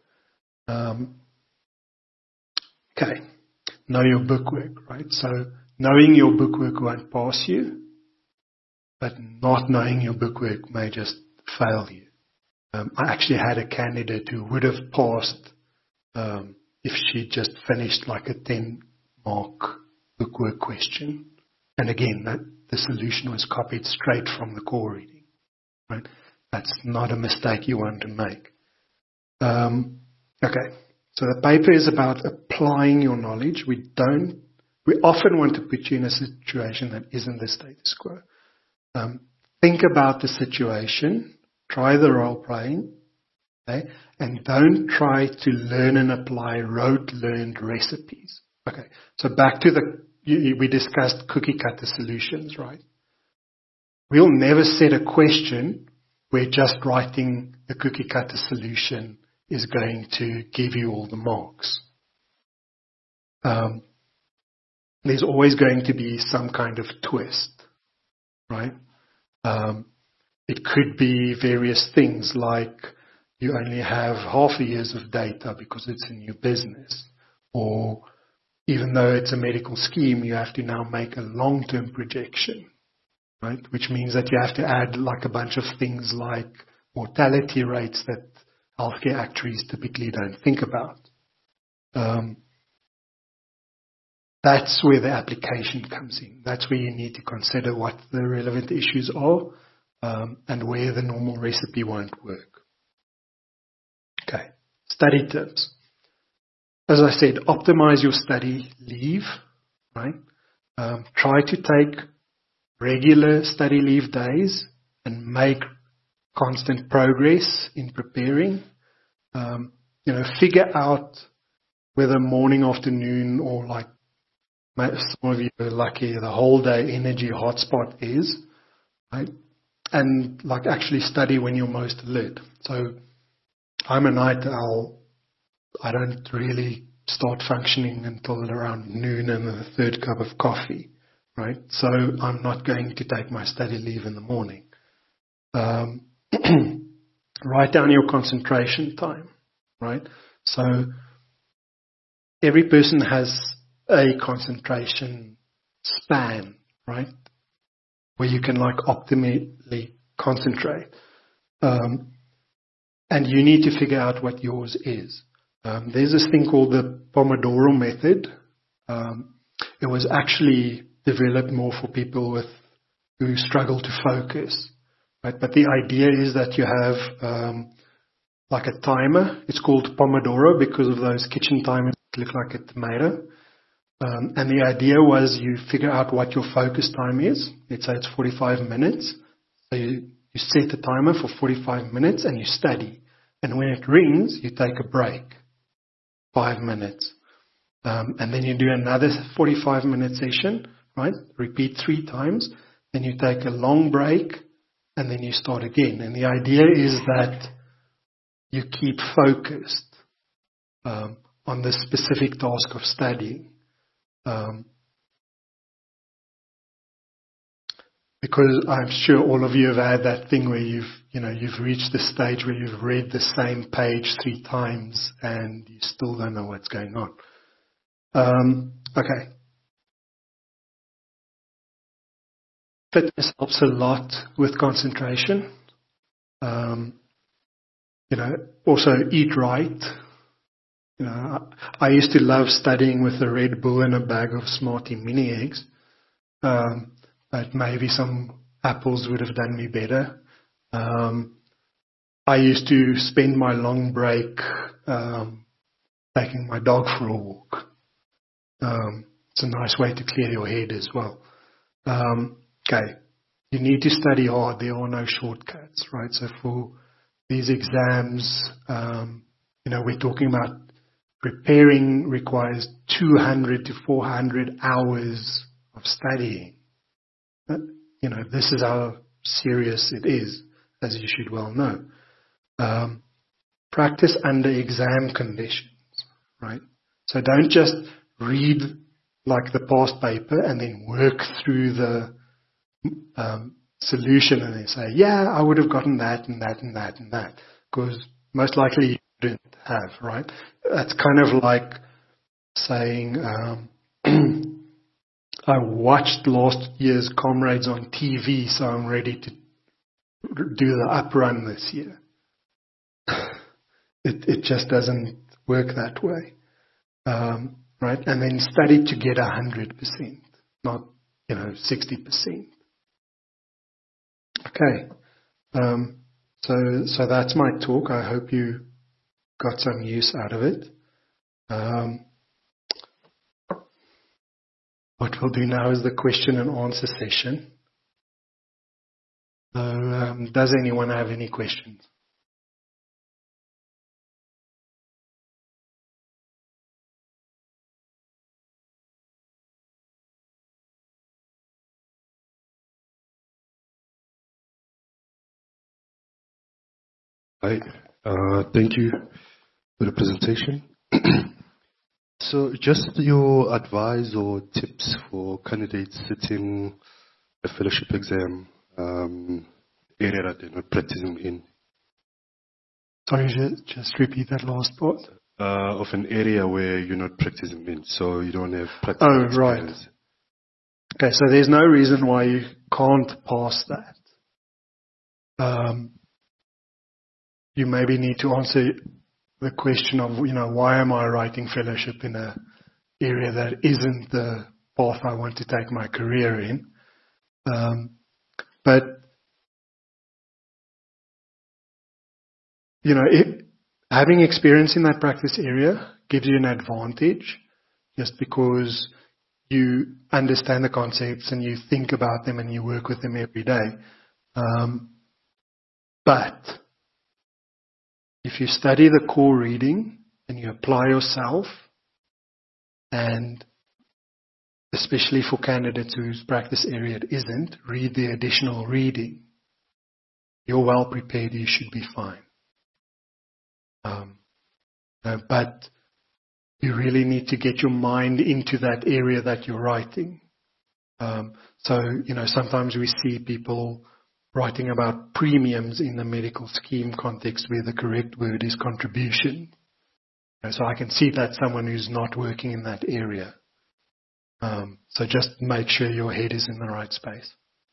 Okay, know your bookwork, right? So knowing your bookwork won't pass you, but not knowing your bookwork may just fail you. I actually had a candidate who would have passed if she just finished like a 10-mark bookwork question. And again, the solution was copied straight from the core reading, right? That's not a mistake you want to make. Okay, so the paper is about applying your knowledge. We often want to put you in a situation that isn't the status quo. Think about the situation, try the role playing, okay? And don't try to learn and apply rote learned recipes. Okay, so back to we discussed cookie cutter solutions, right? We'll never set a question where just writing a cookie cutter solution is going to give you all the marks. There's always going to be some kind of twist, right? It could be various things like you only have half a year's of data because it's a new business, or even though it's a medical scheme, you have to now make a long-term projection, right? Which means that you have to add like a bunch of things like mortality rates that healthcare actuaries typically don't think about. That's where the application comes in. That's where you need to consider what the relevant issues are, and where the normal recipe won't work. Okay, study tips. As I said, optimize your study leave, right? Try to take regular study leave days and make constant progress in preparing. Figure out whether morning, afternoon, or like some of you are lucky, the whole day energy hotspot is, right? And like actually study when you're most alert. So I'm a night owl. I don't really start functioning until around noon and the third cup of coffee, right? So I'm not going to take my study leave in the morning. Write down your concentration time, right? So every person has a concentration span, right? Where you can optimally concentrate. And you need to figure out what yours is. There's this thing called the Pomodoro method. It was actually developed more for people who struggle to focus, right? But the idea is that you have a timer. It's called Pomodoro because of those kitchen timers that look like a tomato. And the idea was you figure out what your focus time is. Let's say it's 45 minutes. So you set a timer for 45 minutes and you study. And when it rings, you take a break, 5 minutes. And then you do another 45-minute session, right? Repeat 3 times. Then you take a long break and then you start again. And the idea is that you keep focused on the specific task of studying. Because I'm sure all of you have had that thing where you've reached the stage where you've read the same page 3 times and you still don't know what's going on. Okay. Fitness helps a lot with concentration. Also eat right. I used to love studying with a Red Bull and a bag of Smartie mini eggs. But maybe some apples would have done me better. I used to spend my long break taking my dog for a walk. It's a nice way to clear your head as well. Okay, you need to study hard. There are no shortcuts, right? So for these exams, we're talking about preparing requires 200 to 400 hours of studying. This is how serious it is, as you should well know. Practice under exam conditions, right? So don't just read the past paper and then work through the solution and then say, yeah, I would have gotten that and that and that and that. Because most likely you didn't have, right? That's kind of like saying, I watched last year's Comrades on TV, so I'm ready to do the up run this year. It just doesn't work that way. Right? And then study to get 100%, not, 60%. Okay. So that's my talk. I hope you got some use out of it. What we'll do now is the question and answer session. So, does anyone have any questions? Hi, thank you for the presentation. So just your advice or tips for candidates sitting a fellowship exam area that they're not practicing in. Sorry, just repeat that last part. Of an area where you're not practicing in, so you don't have practical experience. Right. Okay, so there's no reason why you can't pass that. You maybe need to answer the question of, why am I writing fellowship in an area that isn't the path I want to take my career in. But, having experience in that practice area gives you an advantage just because you understand the concepts and you think about them and you work with them every day. But if you study the core reading and you apply yourself, and especially for candidates whose practice area it isn't, read the additional reading, you're well prepared, you should be fine. But you really need to get your mind into that area that you're writing. So, sometimes we see people writing about premiums in the medical scheme context where the correct word is contribution. So I can see that someone who's not working in that area. So just make sure your head is in the right space.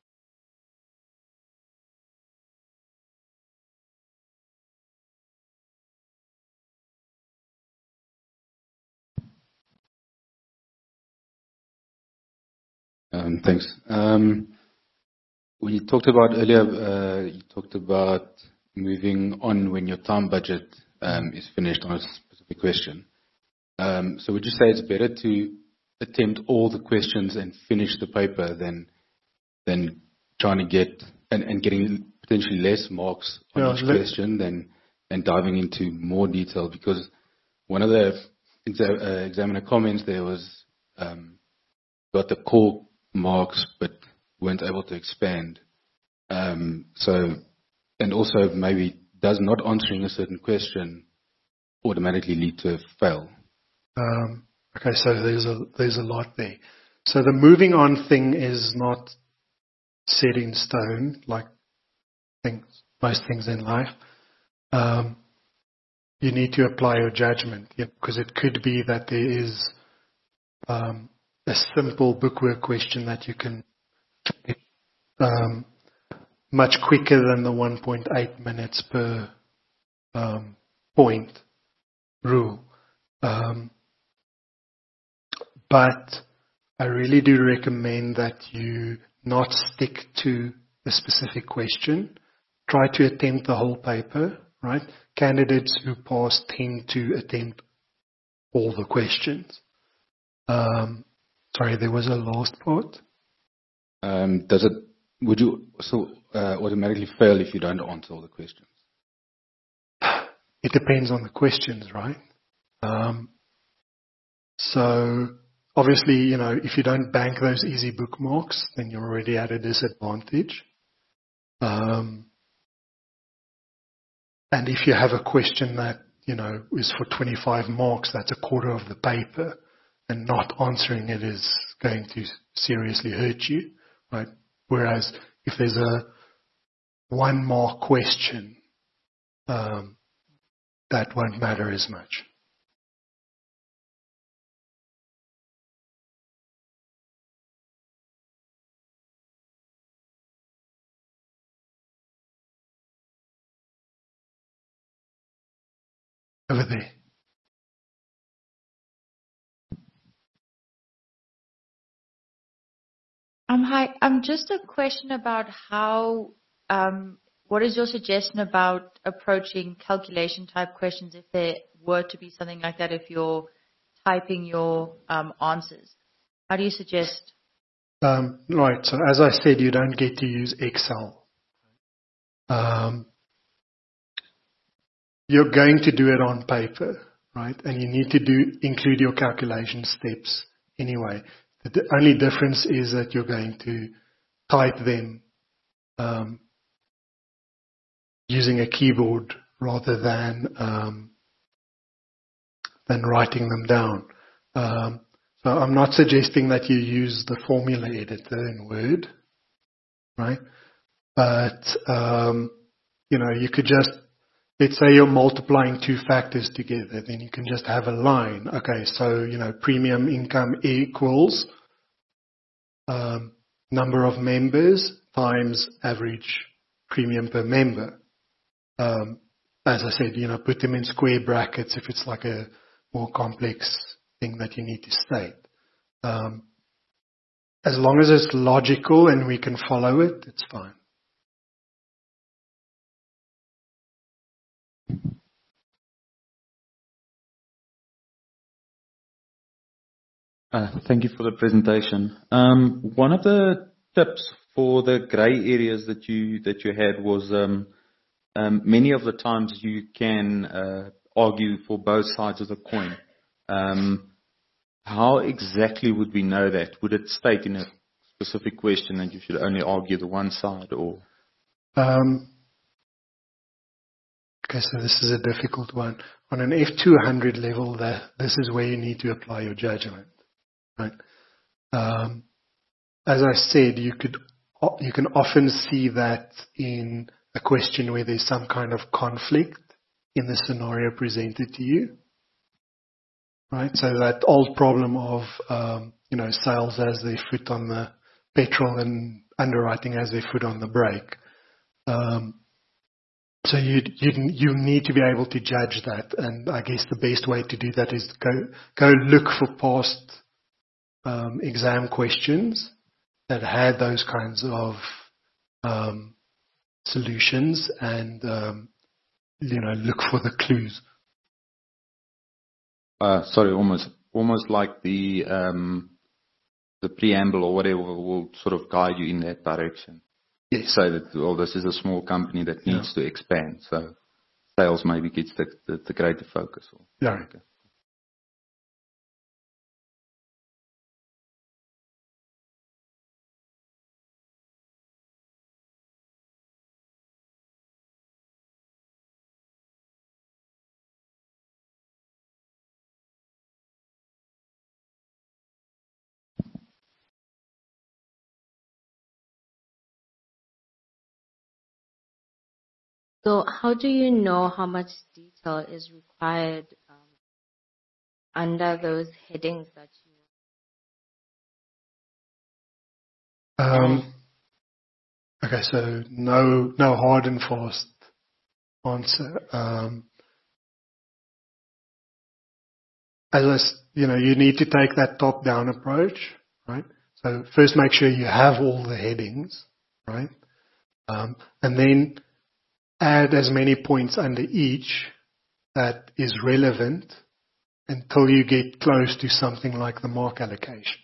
Thanks. When you talked about earlier, you talked about moving on when your time budget is finished on a specific question. So would you say it's better to attempt all the questions and finish the paper than trying to get and getting potentially less marks on each question than diving into more detail? Because one of the examiner comments there was got the core marks but weren't able to expand. And also maybe does not answering a certain question automatically lead to a fail? Okay, so there's a lot there. So the moving on thing is not set in stone, like most things in life. You need to apply your judgment, because it could be that there is a simple bookwork question that you can much quicker than the 1.8 minutes per point rule. But I really do recommend that you not stick to a specific question. Try to attempt the whole paper, right? Candidates who pass tend to attempt all the questions. Sorry, there was a last part. Would you also automatically fail if you don't answer all the questions? It depends on the questions, right? So obviously, if you don't bank those easy bookmarks, then you're already at a disadvantage. And if you have a question that, is for 25 marks, that's a quarter of the paper, and not answering it is going to seriously hurt you, right? Whereas if there's a 1 mark question, that won't matter as much. Over there. Hi. Just a question about how, what is your suggestion about approaching calculation type questions if there were to be something like that if you're typing your answers? How do you suggest? Right. So as I said, you don't get to use Excel. You're going to do it on paper, right? And you need to include your calculation steps anyway. The only difference is that you're going to type them using a keyboard rather than writing them down. So I'm not suggesting that you use the formula editor in Word, right? But you could just, let's say you're multiplying 2 factors together, then you can just have a line. Okay, so premium income equals number of members times average premium per member. As I said, put them in square brackets if it's like a more complex thing that you need to state. As long as it's logical and we can follow it, it's fine. Thank you for the presentation. One of the tips for the grey areas that you had was many of the times you can argue for both sides of the coin. How exactly would we know that? Would it state in a specific question that you should only argue the one side, or? Okay, so this is a difficult one. On an F200 level, this is where you need to apply your judgment, right? as I said, you can often see that in a question where there's some kind of conflict in the scenario presented to you, right? So that old problem of, sales as their foot on the petrol and underwriting as their foot on the brake. So you need to be able to judge that, and I guess the best way to do that is to go look for past exam questions that had those kinds of solutions, and look for the clues. Sorry, almost like the preamble or whatever will sort of guide you in that direction. Yes. Say that, well, this is a small company that needs to expand, so sales maybe gets the greater focus. Yeah. Okay. So how do you know how much detail is required under those headings that you... Okay, so no hard and fast answer. You need to take that top-down approach, right? So first make sure you have all the headings, right? And then add as many points under each that is relevant until you get close to something like the mark allocation.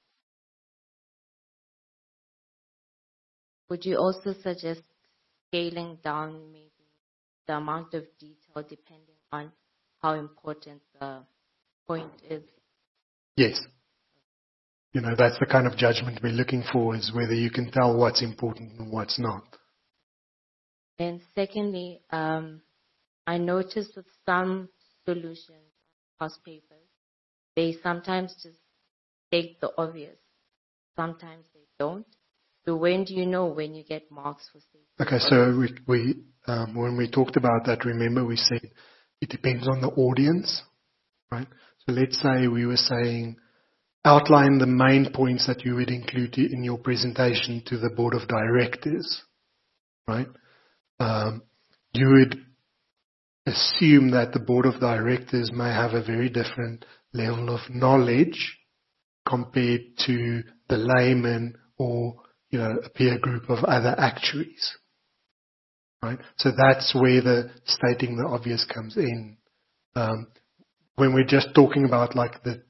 Would you also suggest scaling down maybe the amount of detail depending on how important the point is? Yes. That's the kind of judgment we're looking for, is whether you can tell what's important and what's not. And secondly, I noticed with some solutions, past papers, they sometimes just take the obvious. Sometimes they don't. So when do you know when you get marks for stating? Okay, so we when we talked about that, remember we said it depends on the audience, right? So let's say we were saying outline the main points that you would include in your presentation to the board of directors, right? You would assume that the board of directors may have a very different level of knowledge compared to the layman or a peer group of other actuaries, right? So that's where the stating the obvious comes in. When we're just talking about like the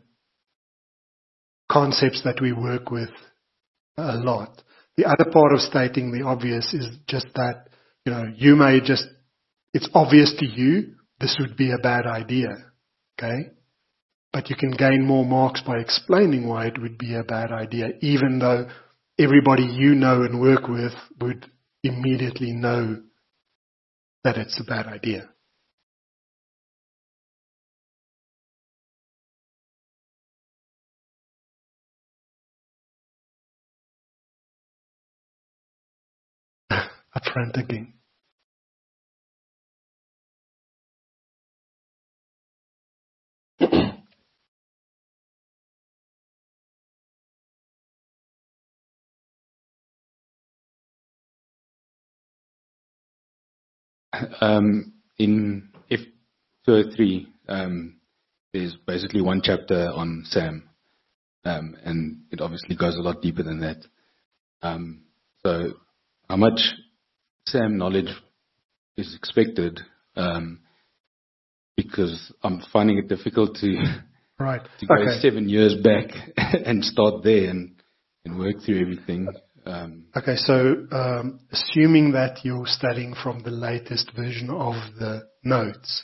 concepts that we work with a lot, the other part of stating the obvious is just that, you may just, it's obvious to you, this would be a bad idea, okay? But you can gain more marks by explaining why it would be a bad idea, even though everybody you know and work with would immediately know that it's a bad idea. Upfront again. In F203, there's basically one chapter on SAM, and it obviously goes a lot deeper than that. So how much SAM knowledge is expected? Because I'm finding it difficult to go 7 years back and start there and work through everything. Okay, so assuming that you're studying from the latest version of the notes,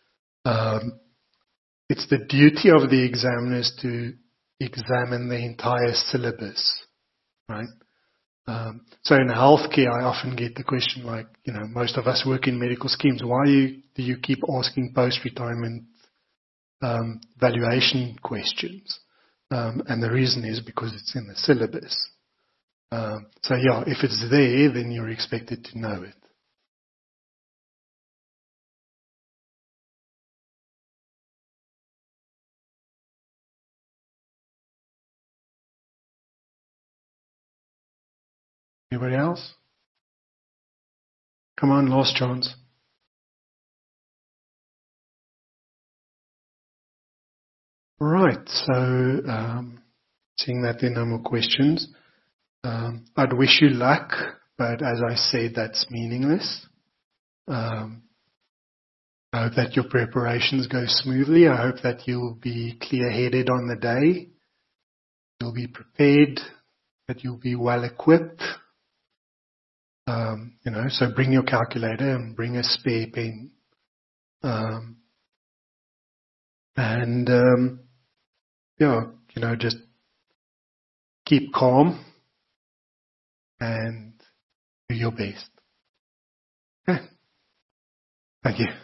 it's the duty of the examiners to examine the entire syllabus, right? So in healthcare, I often get the question like, most of us work in medical schemes. Why do you keep asking post-retirement valuation questions? And the reason is because it's in the syllabus. So yeah, if it's there, then you're expected to know it. Anybody else? Come on, last chance. Right, so seeing that there are no more questions, I'd wish you luck, but as I said, that's meaningless. I hope that your preparations go smoothly. I hope that you'll be clear-headed on the day. You'll be prepared, that you'll be well equipped. So bring your calculator and bring a spare pen. Just keep calm and do your best. Okay. Thank you.